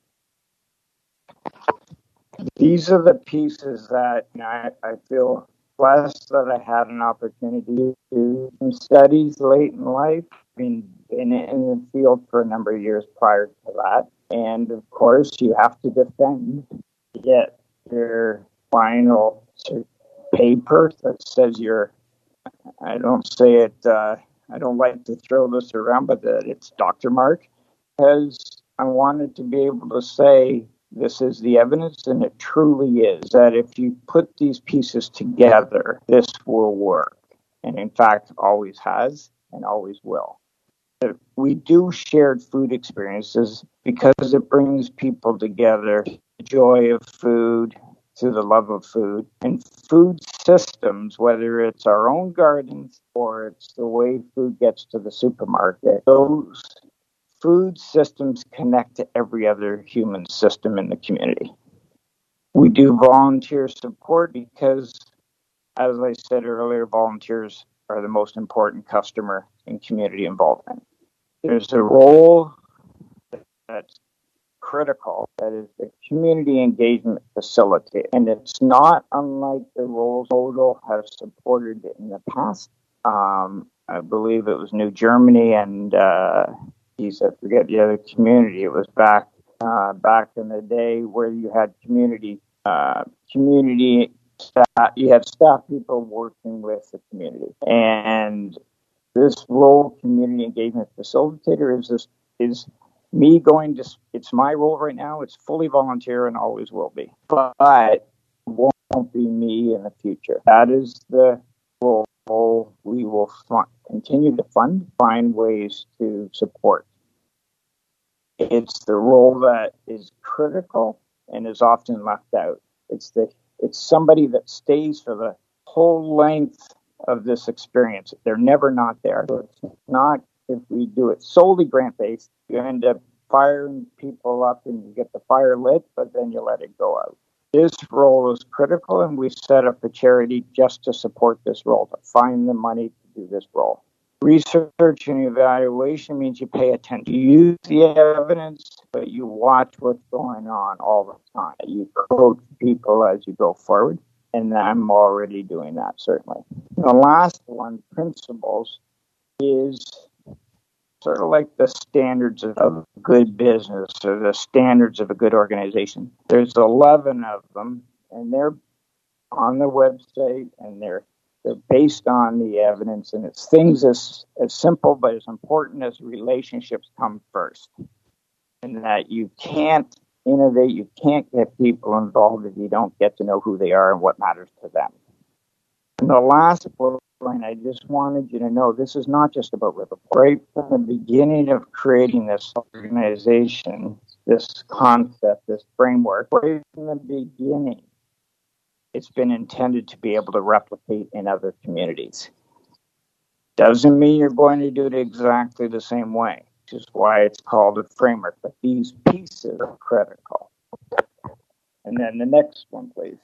These are the pieces that I feel blessed that I had an opportunity to do some studies late in life. I've been in the field for a number of years prior to that. And of course, you have to defend to get your final paper that says I don't say it, I don't like to throw this around, but that it's Dr. Mark, because I wanted to be able to say, this is the evidence, and it truly is, that if you put these pieces together, this will work. And in fact, always has and always will. We do shared food experiences because it brings people together, the joy of food to the love of food. And food systems, whether it's our own gardens or it's the way food gets to the supermarket, those food systems connect to every other human system in the community. We do volunteer support because, as I said earlier, volunteers are the most important customer in community involvement. There's a role that's critical, that is the community engagement facilitator. And it's not unlike the roles Odal has supported in the past. I believe it was New Germany and I forget the other community. It was back in the day where you had community staff, you had staff people working with the community. And this role, community engagement facilitator, is me going to, it's my role right now. It's fully volunteer and always will be. But it won't be me in the future. That is the role we will continue to find ways to support. It's the role that is critical and is often left out. It's somebody that stays for the whole length of this experience. They're never not there. So it's not, if we do it solely grant based, you end up firing people up and you get the fire lit, but then you let it go out. This role is critical, and we set up a charity just to support this role, to find the money to do this role. Research and evaluation means you pay attention. You use the evidence, but you watch what's going on all the time. You coach people as you go forward, and I'm already doing that, certainly. The last one, principles, is sort of like the standards of good business or the standards of a good organization. There's 11 of them, and they're on the website, and they're based on the evidence, and it's things as simple but as important as relationships come first, and that you can't innovate, you can't get people involved if you don't get to know who they are and what matters to them. And the last point, I just wanted you to know, this is not just about River. Right from the beginning of creating this organization, this concept, this framework, right from the beginning, it's been intended to be able to replicate in other communities. Doesn't mean you're going to do it exactly the same way, which is why it's called a framework. But these pieces are critical. And then the next one, please.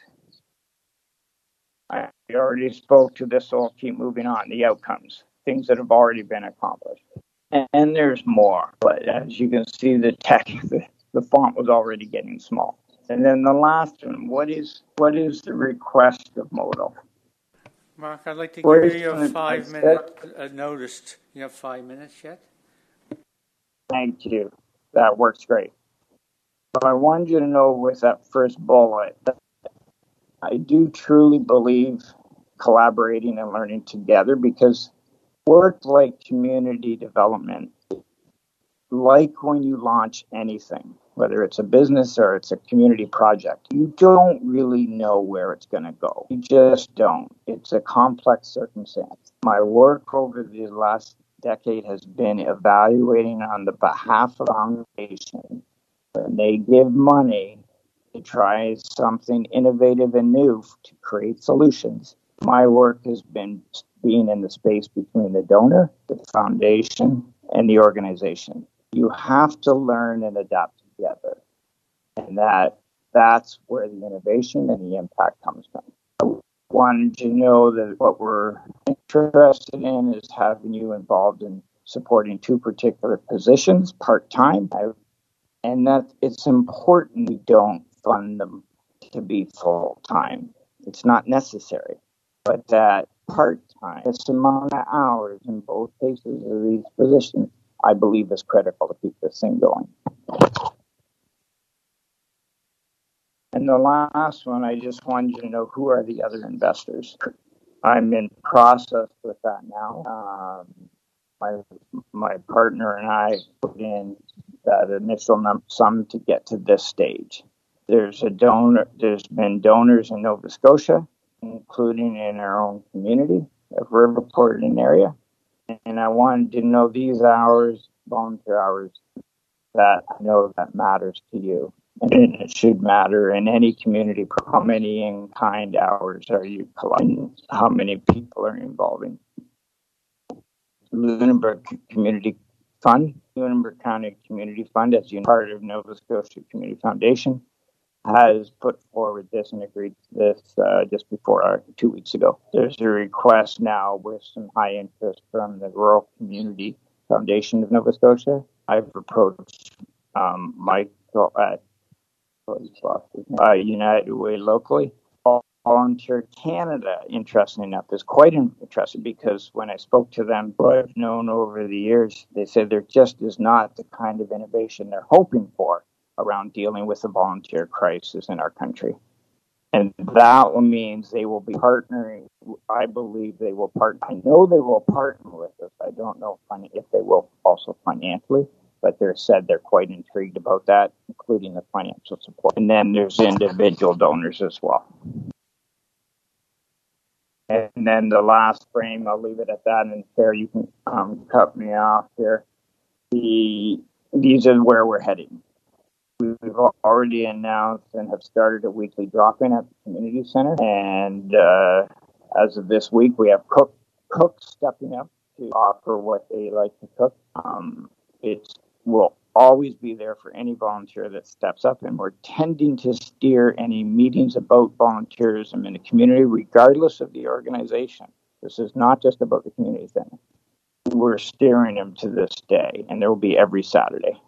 I already spoke to this, so I'll keep moving on. The outcomes, things that have already been accomplished. And there's more, but as you can see, the font was already getting small. And then the last one, what is the request of Modo? Mark, I'd like to give you a 5-minute notice. You have 5 minutes yet? Thank you. That works great. But I wanted you to know with that first bullet, I do truly believe collaborating and learning together, because work like community development, like when you launch anything, whether it's a business or it's a community project, you don't really know where it's going to go. You just don't. It's a complex circumstance. My work over the last decade has been evaluating on the behalf of the foundation when they give money to try something innovative and new to create solutions. My work has been being in the space between the donor, the foundation, and the organization. You have to learn and adapt together. And that's where the innovation and the impact comes from. I wanted you to know that what we're interested in is having you involved in supporting 2 particular positions part-time, and that it's important we don't fund them to be full-time. It's not necessary, but that part-time, this amount of hours in both cases of these positions, I believe is critical to keep this thing going. And the last one, I just wanted you to know who are the other investors. I'm in process with that now. My partner and I put in that initial sum to get to this stage. There's been donors in Nova Scotia, including in our own community of Riverport and area. And I wanted to know these hours, volunteer hours, that I know that matters to you. And it should matter in any community. How many in-kind hours are you collecting? How many people are involving? Lunenburg Community Fund, Lunenburg County Community Fund, as you know, part of Nova Scotia Community Foundation, has put forward this and agreed to this just before 2 weeks ago. There's a request now with some high interest from the Rural Community Foundation of Nova Scotia. I've approached Michael at United Way locally. Volunteer Canada, interestingly enough, is quite interested, because when I spoke to them, what I've known over the years, they said there just is not the kind of innovation they're hoping for around dealing with the volunteer crisis in our country. And that means they will be partnering. I believe they will partner. I know they will partner with us. I don't know if they will also financially, but they're said they're quite intrigued about that, including the financial support. And then there's individual donors as well. And then the last frame, I'll leave it at that, and Sarah, you can cut me off here. These are where we're heading. we've already announced and have started a weekly drop-in at the community center. And as of this week, we have cooks stepping up to offer what they like to cook. It will always be there for any volunteer that steps up, and we're tending to steer any meetings about volunteerism in the community, regardless of the organization. This is not just about the community center. We're steering them to this day, and there will be every Saturday.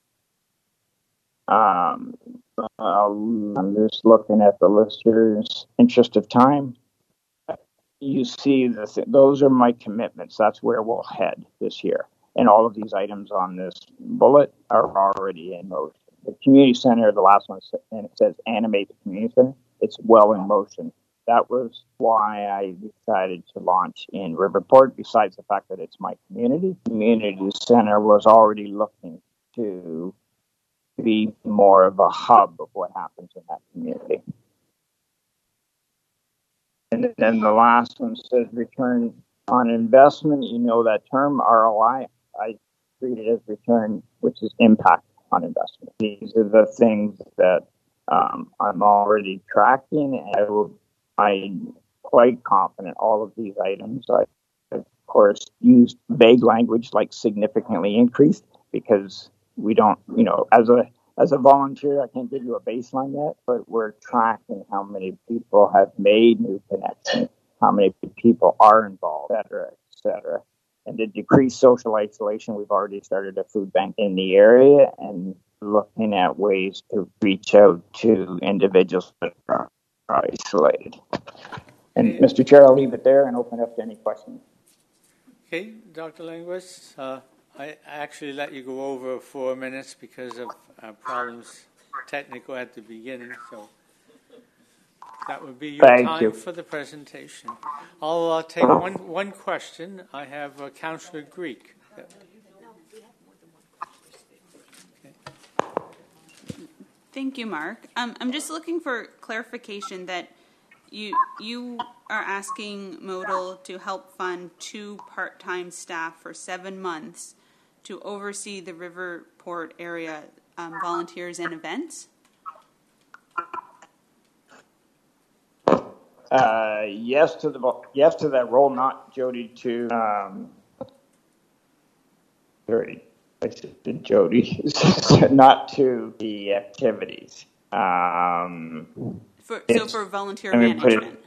I'm just looking at the list here in interest of time. You see, those are my commitments. That's where we'll head this year. And all of these items on this bullet are already in motion. The community center, the last one, and it says animate the community center. It's well in motion. That was why I decided to launch in Riverport, besides the fact that it's my community. The community center was already looking to be more of a hub of what happens in that community. And then the last one says return on investment. You know that term, ROI. I treat it as return, which is impact on investment. These are the things that I'm already tracking, and I'm quite confident all of these items. I, of course, used vague language like significantly increased, because we don't, as a volunteer, I can't give you a baseline yet, but we're tracking how many people have made new connections, how many people are involved, et cetera. And to decrease social isolation, we've already started a food bank in the area and looking at ways to reach out to individuals that are isolated. And Mr. Chair, I'll leave it there and open up to any questions. Okay, Dr. Linguist, I actually let you go over 4 minutes because of problems technical at the beginning, so that would be your time for the presentation. I'll take one question. I have Councillor Greek. Thank you, Mark. I'm just looking for clarification that you are asking Modal to help fund 2 part-time staff for 7 months to oversee the Riverport area volunteers and events? Yes to that role, not Jody to I said Jody, not to the activities. For volunteer management.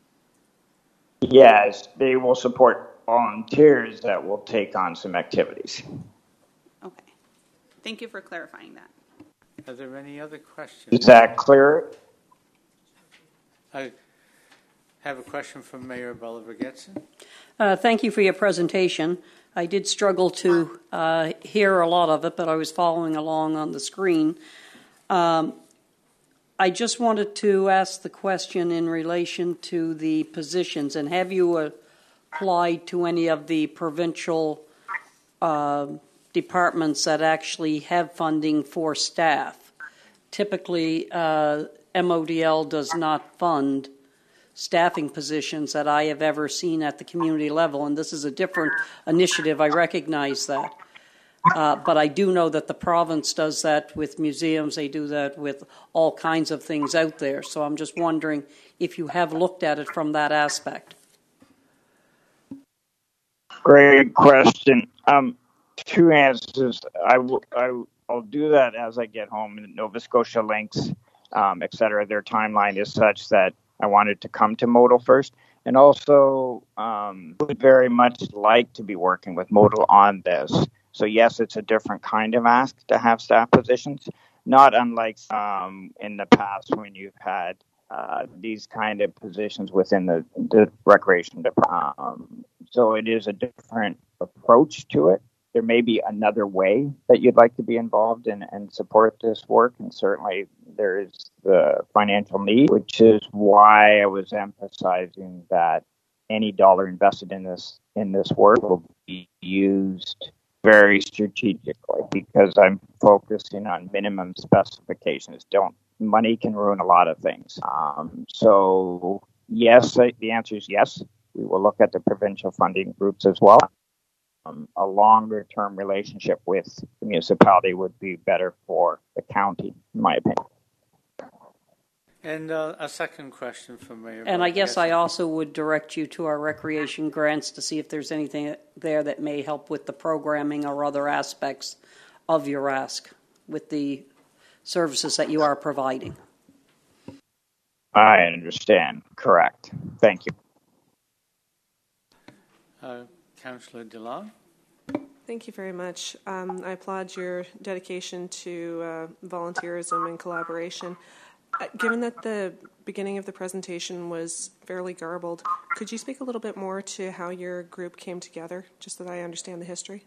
Yes, they will support volunteers that will take on some activities. Okay. Thank you for clarifying that. Are there any other questions? Is that clear? I have a question from Mayor Bella-Vergetzen. Thank you for your presentation. I did struggle to hear a lot of it, but I was following along on the screen. I just wanted to ask the question in relation to the positions, and have you applied to any of the provincial departments that actually have funding for staff? Typically, MODL does not fund staffing positions that I have ever seen at the community level, and this is a different initiative. I recognize that. But I do know that the province does that with museums. They do that with all kinds of things out there. So I'm just wondering if you have looked at it from that aspect. Great question. 2 answers. I'll do that as I get home. Nova Scotia Links, et cetera, their timeline is such that I wanted to come to Modal first. And also would very much like to be working with Modal on this. So yes, it's a different kind of ask to have staff positions, not unlike in the past when you've had these kind of positions within the recreation department. So it is a different approach to it. There may be another way that you'd like to be involved in and support this work, and certainly there is the financial need, which is why I was emphasizing that any dollar invested in this work will be used very strategically, because I'm focusing on minimum specifications. Money can ruin a lot of things. So yes, the answer is yes. We will look at the provincial funding groups as well. a longer-term relationship with the municipality would be better for the county, in my opinion. And a second question for Mayor. And I guess Yes. I also would direct you to our recreation grants to see if there's anything there that may help with the programming or other aspects of your ask with the services that you are providing. I understand. Correct. Thank you. Councillor DeLong. Thank you very much. I applaud your dedication to volunteerism and collaboration. Given that the beginning of the presentation was fairly garbled, could you speak a little bit more to how your group came together, just so that I understand the history?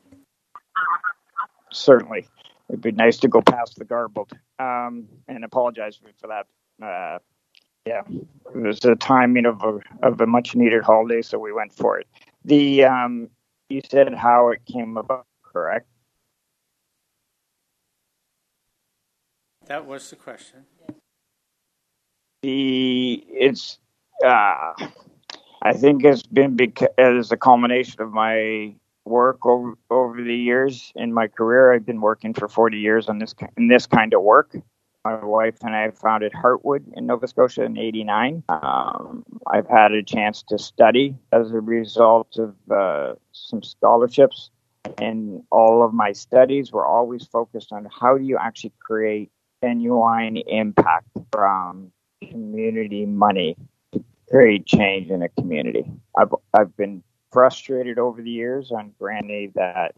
Certainly. It'd be nice to go past the garbled. And apologize for that. Yeah, it was the timing of a much needed holiday, so we went for it. You said how it came about, correct? That was the question. I think it's been as a culmination of my work over the years in my career. I've been working for 40 years on this kind of work. My wife and I founded Heartwood in Nova Scotia in '89. I've had a chance to study as a result of some scholarships, and all of my studies were always focused on how do you actually create genuine impact from community money to create change in a community. I've been frustrated over the years on grant aid that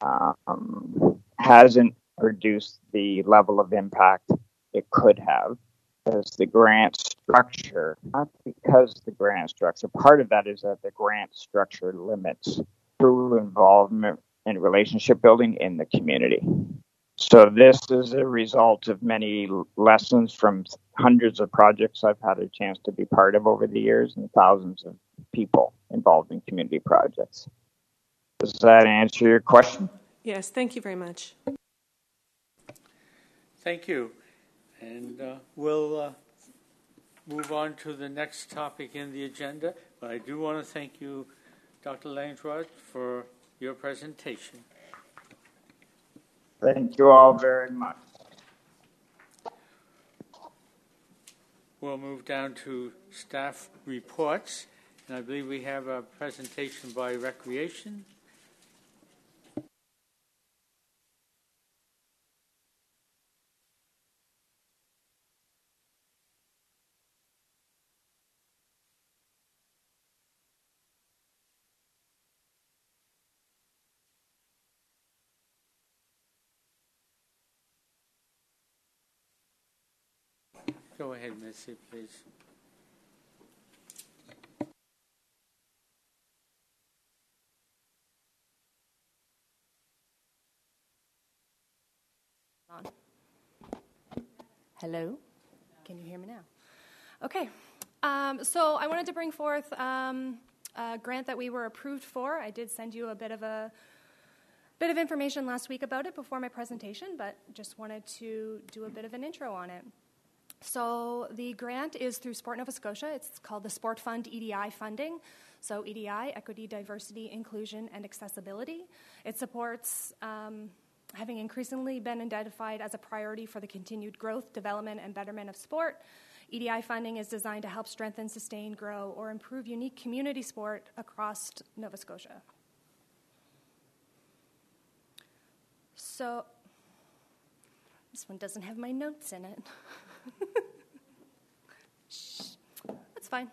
hasn't produced the level of impact it could have, because the grant structure, not because the grant structure, part of that is that the grant structure limits true involvement and relationship building in the community. So this is a result of many lessons from hundreds of projects I've had a chance to be part of over the years and thousands of people involved in community projects. Does that answer your question? Yes, thank you very much. Thank you. And we'll move on to the next topic in the agenda. But I do want to thank you, Dr. Langsrod, for your presentation. Thank you all very much. We'll move down to staff reports. And I believe we have a presentation by Recreation. Go ahead, Missy, please. Hello? Can you hear me now? Okay. So I wanted to bring forth a grant that we were approved for. I did send you a bit of information last week about it before my presentation, but just wanted to do a bit of an intro on it. So the grant is through Sport Nova Scotia. It's called the Sport Fund EDI funding. So EDI, Equity, Diversity, Inclusion, and Accessibility. It supports having increasingly been identified as a priority for the continued growth, development, and betterment of sport. EDI funding is designed to help strengthen, sustain, grow, or improve unique community sport across Nova Scotia. So this one doesn't have my notes in it. That's fine.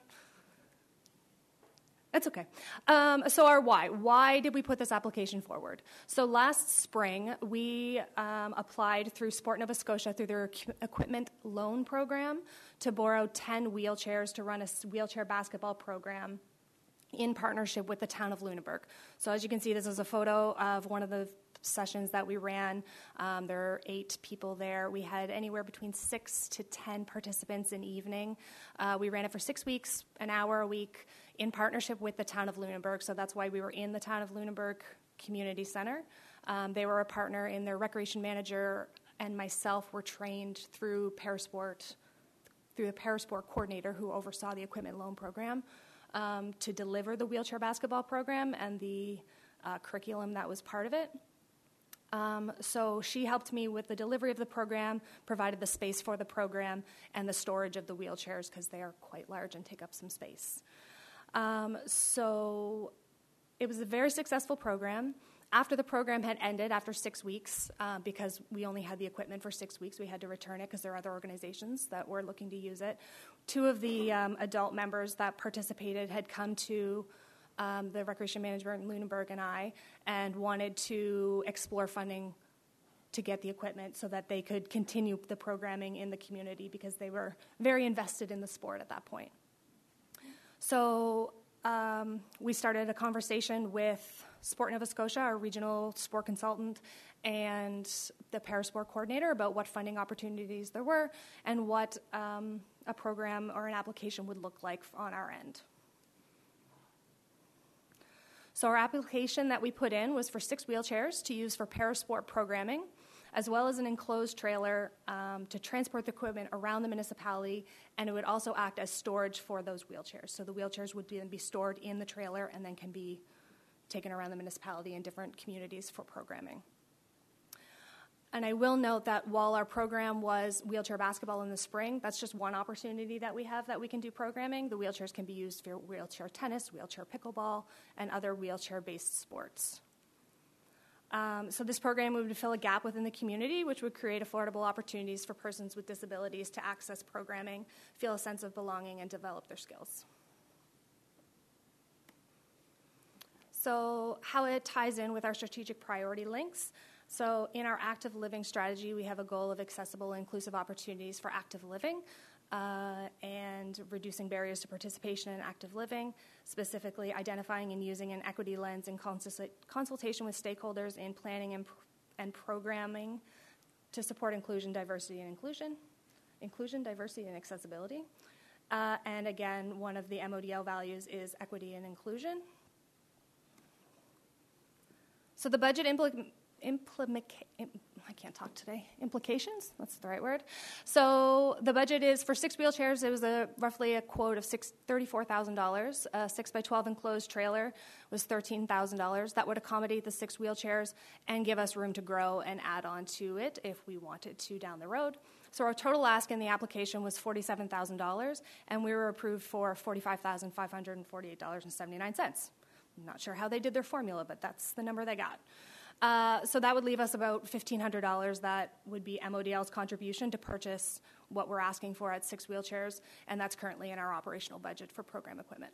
That's okay. So our why. Why did we put this application forward? So last spring, we applied through Sport Nova Scotia through their equipment loan program to borrow 10 wheelchairs to run a wheelchair basketball program in partnership with the town of Lunenburg. So as you can see, this is a photo of one of the sessions that we ran. There are 8 people there. We had anywhere between 6 to 10 participants in evening. We ran it for 6 weeks, an hour a week, in partnership with the town of Lunenburg. So that's why we were in the town of Lunenburg Community Center. They were a partner, in their recreation manager and myself were trained through Parasport, through the Parasport coordinator who oversaw the equipment loan program, to deliver the wheelchair basketball program, and the curriculum that was part of it. So she helped me with the delivery of the program, provided the space for the program, and the storage of the wheelchairs because they are quite large and take up some space. So it was a very successful program. After the program had ended, after 6 weeks, because we only had the equipment for 6 weeks, we had to return it because there are other organizations that were looking to use it. 2 of the adult members that participated had come to the Recreation Manager in Lunenburg and wanted to explore funding to get the equipment so that they could continue the programming in the community because they were very invested in the sport at that point. So we started a conversation with Sport Nova Scotia, our regional sport consultant, and the Parasport coordinator about what funding opportunities there were and what a program or an application would look like on our end. So our application that we put in was for 6 wheelchairs to use for parasport programming, as well as an enclosed trailer to transport the equipment around the municipality, and it would also act as storage for those wheelchairs. So the wheelchairs would then be stored in the trailer and then can be taken around the municipality in different communities for programming. And I will note that while our program was wheelchair basketball in the spring, that's just one opportunity that we have that we can do programming. The wheelchairs can be used for wheelchair tennis, wheelchair pickleball, and other wheelchair-based sports. So this program would fill a gap within the community, which would create affordable opportunities for persons with disabilities to access programming, feel a sense of belonging, and develop their skills. So how it ties in with our strategic priority links. So in our active living strategy, we have a goal of accessible and inclusive opportunities for active living and reducing barriers to participation in active living, specifically identifying and using an equity lens in consultation with stakeholders in planning and programming to support inclusion, diversity, and accessibility. And again, one of the MODL values is equity and inclusion. So the budget implications, that's the right word. So the budget is for 6 wheelchairs, it was roughly a quote of $34,000. A 6x12 enclosed trailer was $13,000. That would accommodate the 6 wheelchairs and give us room to grow and add on to it if we wanted to down the road. So our total ask in the application was $47,000, and we were approved for $45,548.79. I'm not sure how they did their formula, but that's the number they got. So that would leave us about $1,500 that would be MODL's contribution to purchase what we're asking for at 6 wheelchairs, and that's currently in our operational budget for program equipment.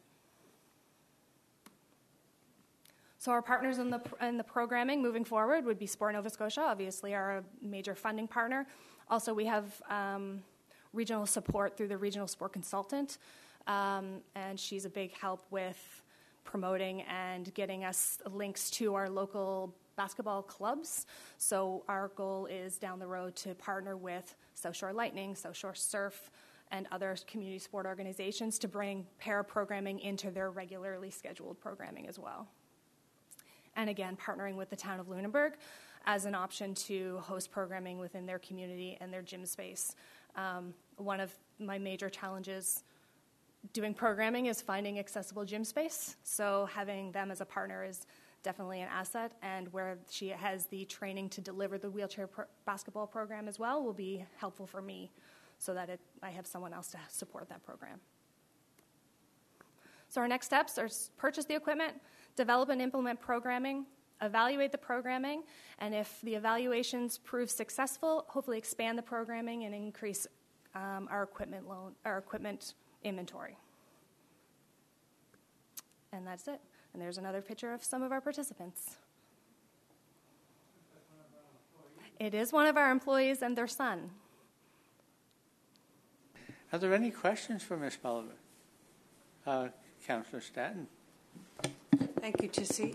So our partners in the programming moving forward would be Sport Nova Scotia, obviously our major funding partner. Also, we have regional support through the regional sport consultant, and she's a big help with promoting and getting us links to our local basketball clubs. So our goal is down the road to partner with South Shore Lightning, South Shore Surf, and other community sport organizations to bring para-programming into their regularly scheduled programming as well. And again, partnering with the town of Lunenburg as an option to host programming within their community and their gym space. One of my major challenges doing programming is finding accessible gym space, so having them as a partner is definitely an asset, and where she has the training to deliver the wheelchair basketball program as well will be helpful for me so that I have someone else to support that program. So our next steps are purchase the equipment, develop and implement programming, evaluate the programming, and if the evaluations prove successful, hopefully expand the programming and increase our equipment inventory. And that's it. And there's another picture of some of our participants. It is one of our employees and their son. Are there any questions for Ms. Sullivan? Councillor Stanton. Thank you, Tissy.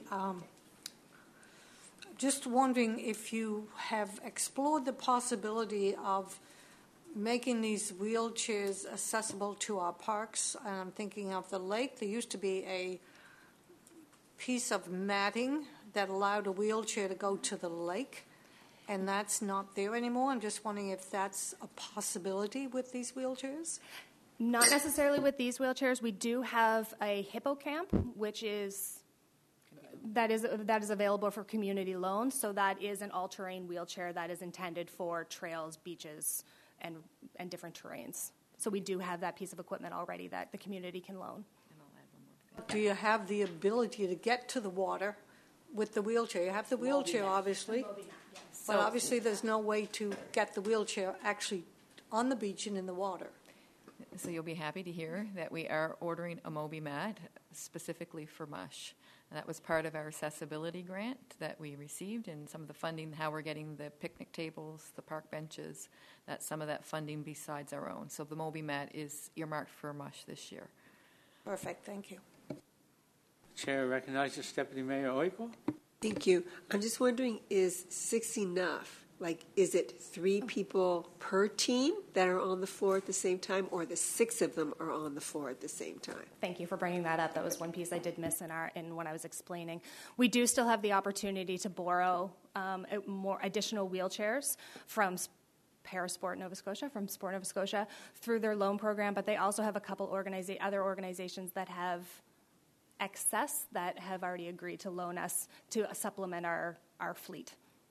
Just wondering if you have explored the possibility of making these wheelchairs accessible to our parks. And I'm thinking of the lake. There used to be a piece of matting that allowed a wheelchair to go to the lake, and that's not there anymore. I'm just wondering if that's a possibility with these wheelchairs. Not necessarily with these wheelchairs. We do have a hippo camp, which is That is available for community loans. So that is an all-terrain wheelchair that is intended for trails, beaches, and different terrains. So we do have that piece of equipment already that the community can loan. Do you have the ability to get to the water with the wheelchair? You have the wheelchair, obviously, but obviously there's no way to get the wheelchair actually on the beach and in the water. So you'll be happy to hear that we are ordering a MobiMat specifically for MUSH. And that was part of our accessibility grant that we received, and some of the funding, how we're getting the picnic tables, the park benches, that's some of that funding besides our own. So the MobiMat is earmarked for MUSH this year. Perfect, thank you. Chair recognizes Deputy Mayor Oikle. Thank you. I'm just wondering, is 6 enough? Like, is it 3 people per team that are on the floor at the same time, or the 6 of them are on the floor at the same time? Thank you for bringing that up. That was one piece I did miss in when I was explaining. We do still have the opportunity to borrow more additional wheelchairs from Parasport Nova Scotia, from Sport Nova Scotia, through their loan program, but they also have a couple other organizations that have excess that have already agreed to loan us to supplement our fleet.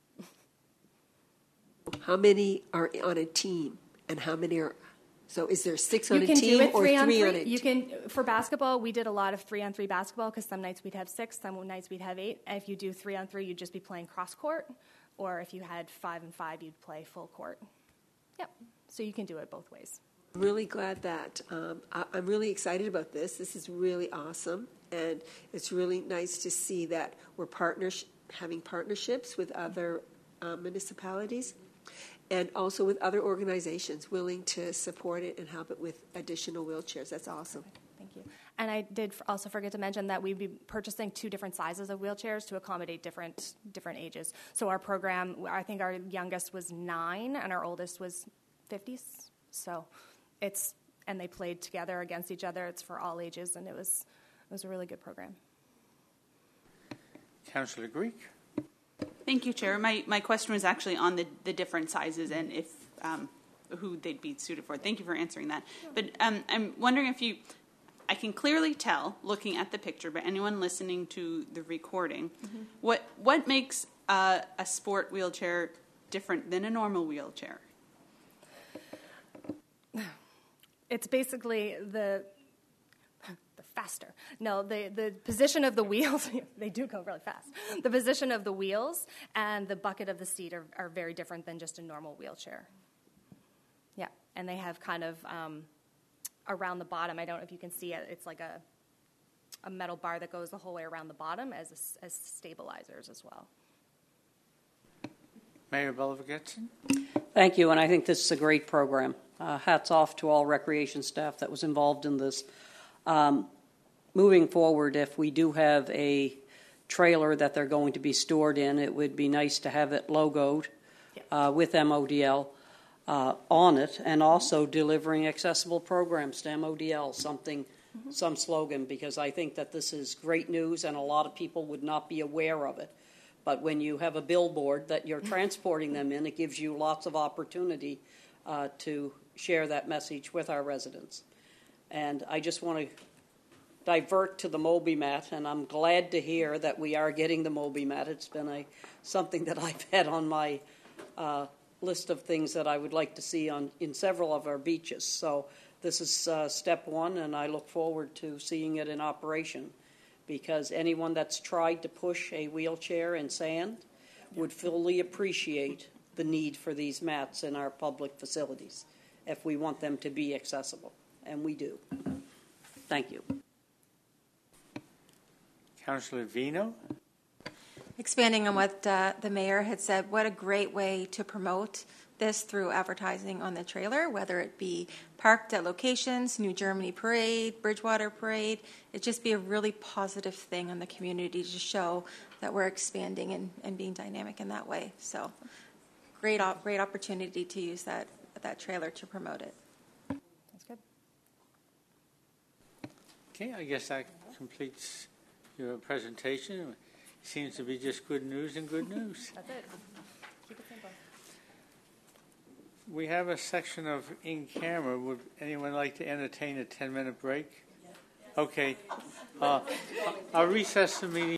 How many are on a team, and how many are? So, is there 6 on a team or 3 on a team? You can. For basketball, we did a lot of 3-on-3 basketball because some nights we'd have 6, some nights we'd have 8. And if you do 3-on-3, you'd just be playing cross court, or if you had 5-and-5, you'd play full court. Yep. So you can do it both ways. I'm really glad that I'm really excited about this. This is really awesome, and it's really nice to see that we're having partnerships with other municipalities. And also with other organizations willing to support it and help it with additional wheelchairs. That's awesome. Thank you. And I did also forget to mention that we'd be purchasing 2 different sizes of wheelchairs to accommodate different ages. So our program, I think our youngest was 9 and our oldest was 50s. So and they played together against each other. It's for all ages, and it was a really good program. Councillor Greek. Thank you, Chair. My question was actually on the different sizes and if who they'd be suited for. Thank you for answering that. But I'm wondering if I can clearly tell, looking at the picture, but anyone listening to the recording, what makes a sport wheelchair different than a normal wheelchair? It's basically the faster. No, the position of the wheels, they do go really fast. The position of the wheels and the bucket of the seat are very different than just a normal wheelchair. Yeah, and they have kind of around the bottom, I don't know if you can see it, it's like a metal bar that goes the whole way around the bottom as stabilizers as well. Mayor Beliveau-Goetson. Thank you, and I think this is a great program. Hats off to all recreation staff that was involved in this. Moving forward, if we do have a trailer that they're going to be stored in, it would be nice to have it logoed with MODL on it, and also delivering accessible programs to MODL, some slogan, because I think that this is great news and a lot of people would not be aware of it. But when you have a billboard that you're transporting them in, it gives you lots of opportunity to share that message with our residents. And I just want to divert to the MobiMat, and I'm glad to hear that we are getting the MobiMat. It's been something that I've had on my list of things that I would like to see in several of our beaches. So this is step one, and I look forward to seeing it in operation, because anyone that's tried to push a wheelchair in sand would fully appreciate the need for these mats in our public facilities if we want them to be accessible, and we do. Thank you. Councillor Vino. Expanding on what the mayor had said, what a great way to promote this through advertising on the trailer, whether it be parked at locations, New Germany Parade, Bridgewater Parade. It'd just be a really positive thing on the community to show that we're expanding and being dynamic in that way. So great opportunity to use that trailer to promote it. That's good. Okay, I guess that completes your presentation. It seems to be just good news and good news. That's it. Keep it simple. We have a section of in-camera. Would anyone like to entertain a 10-minute break? Okay. I'll recess the meeting.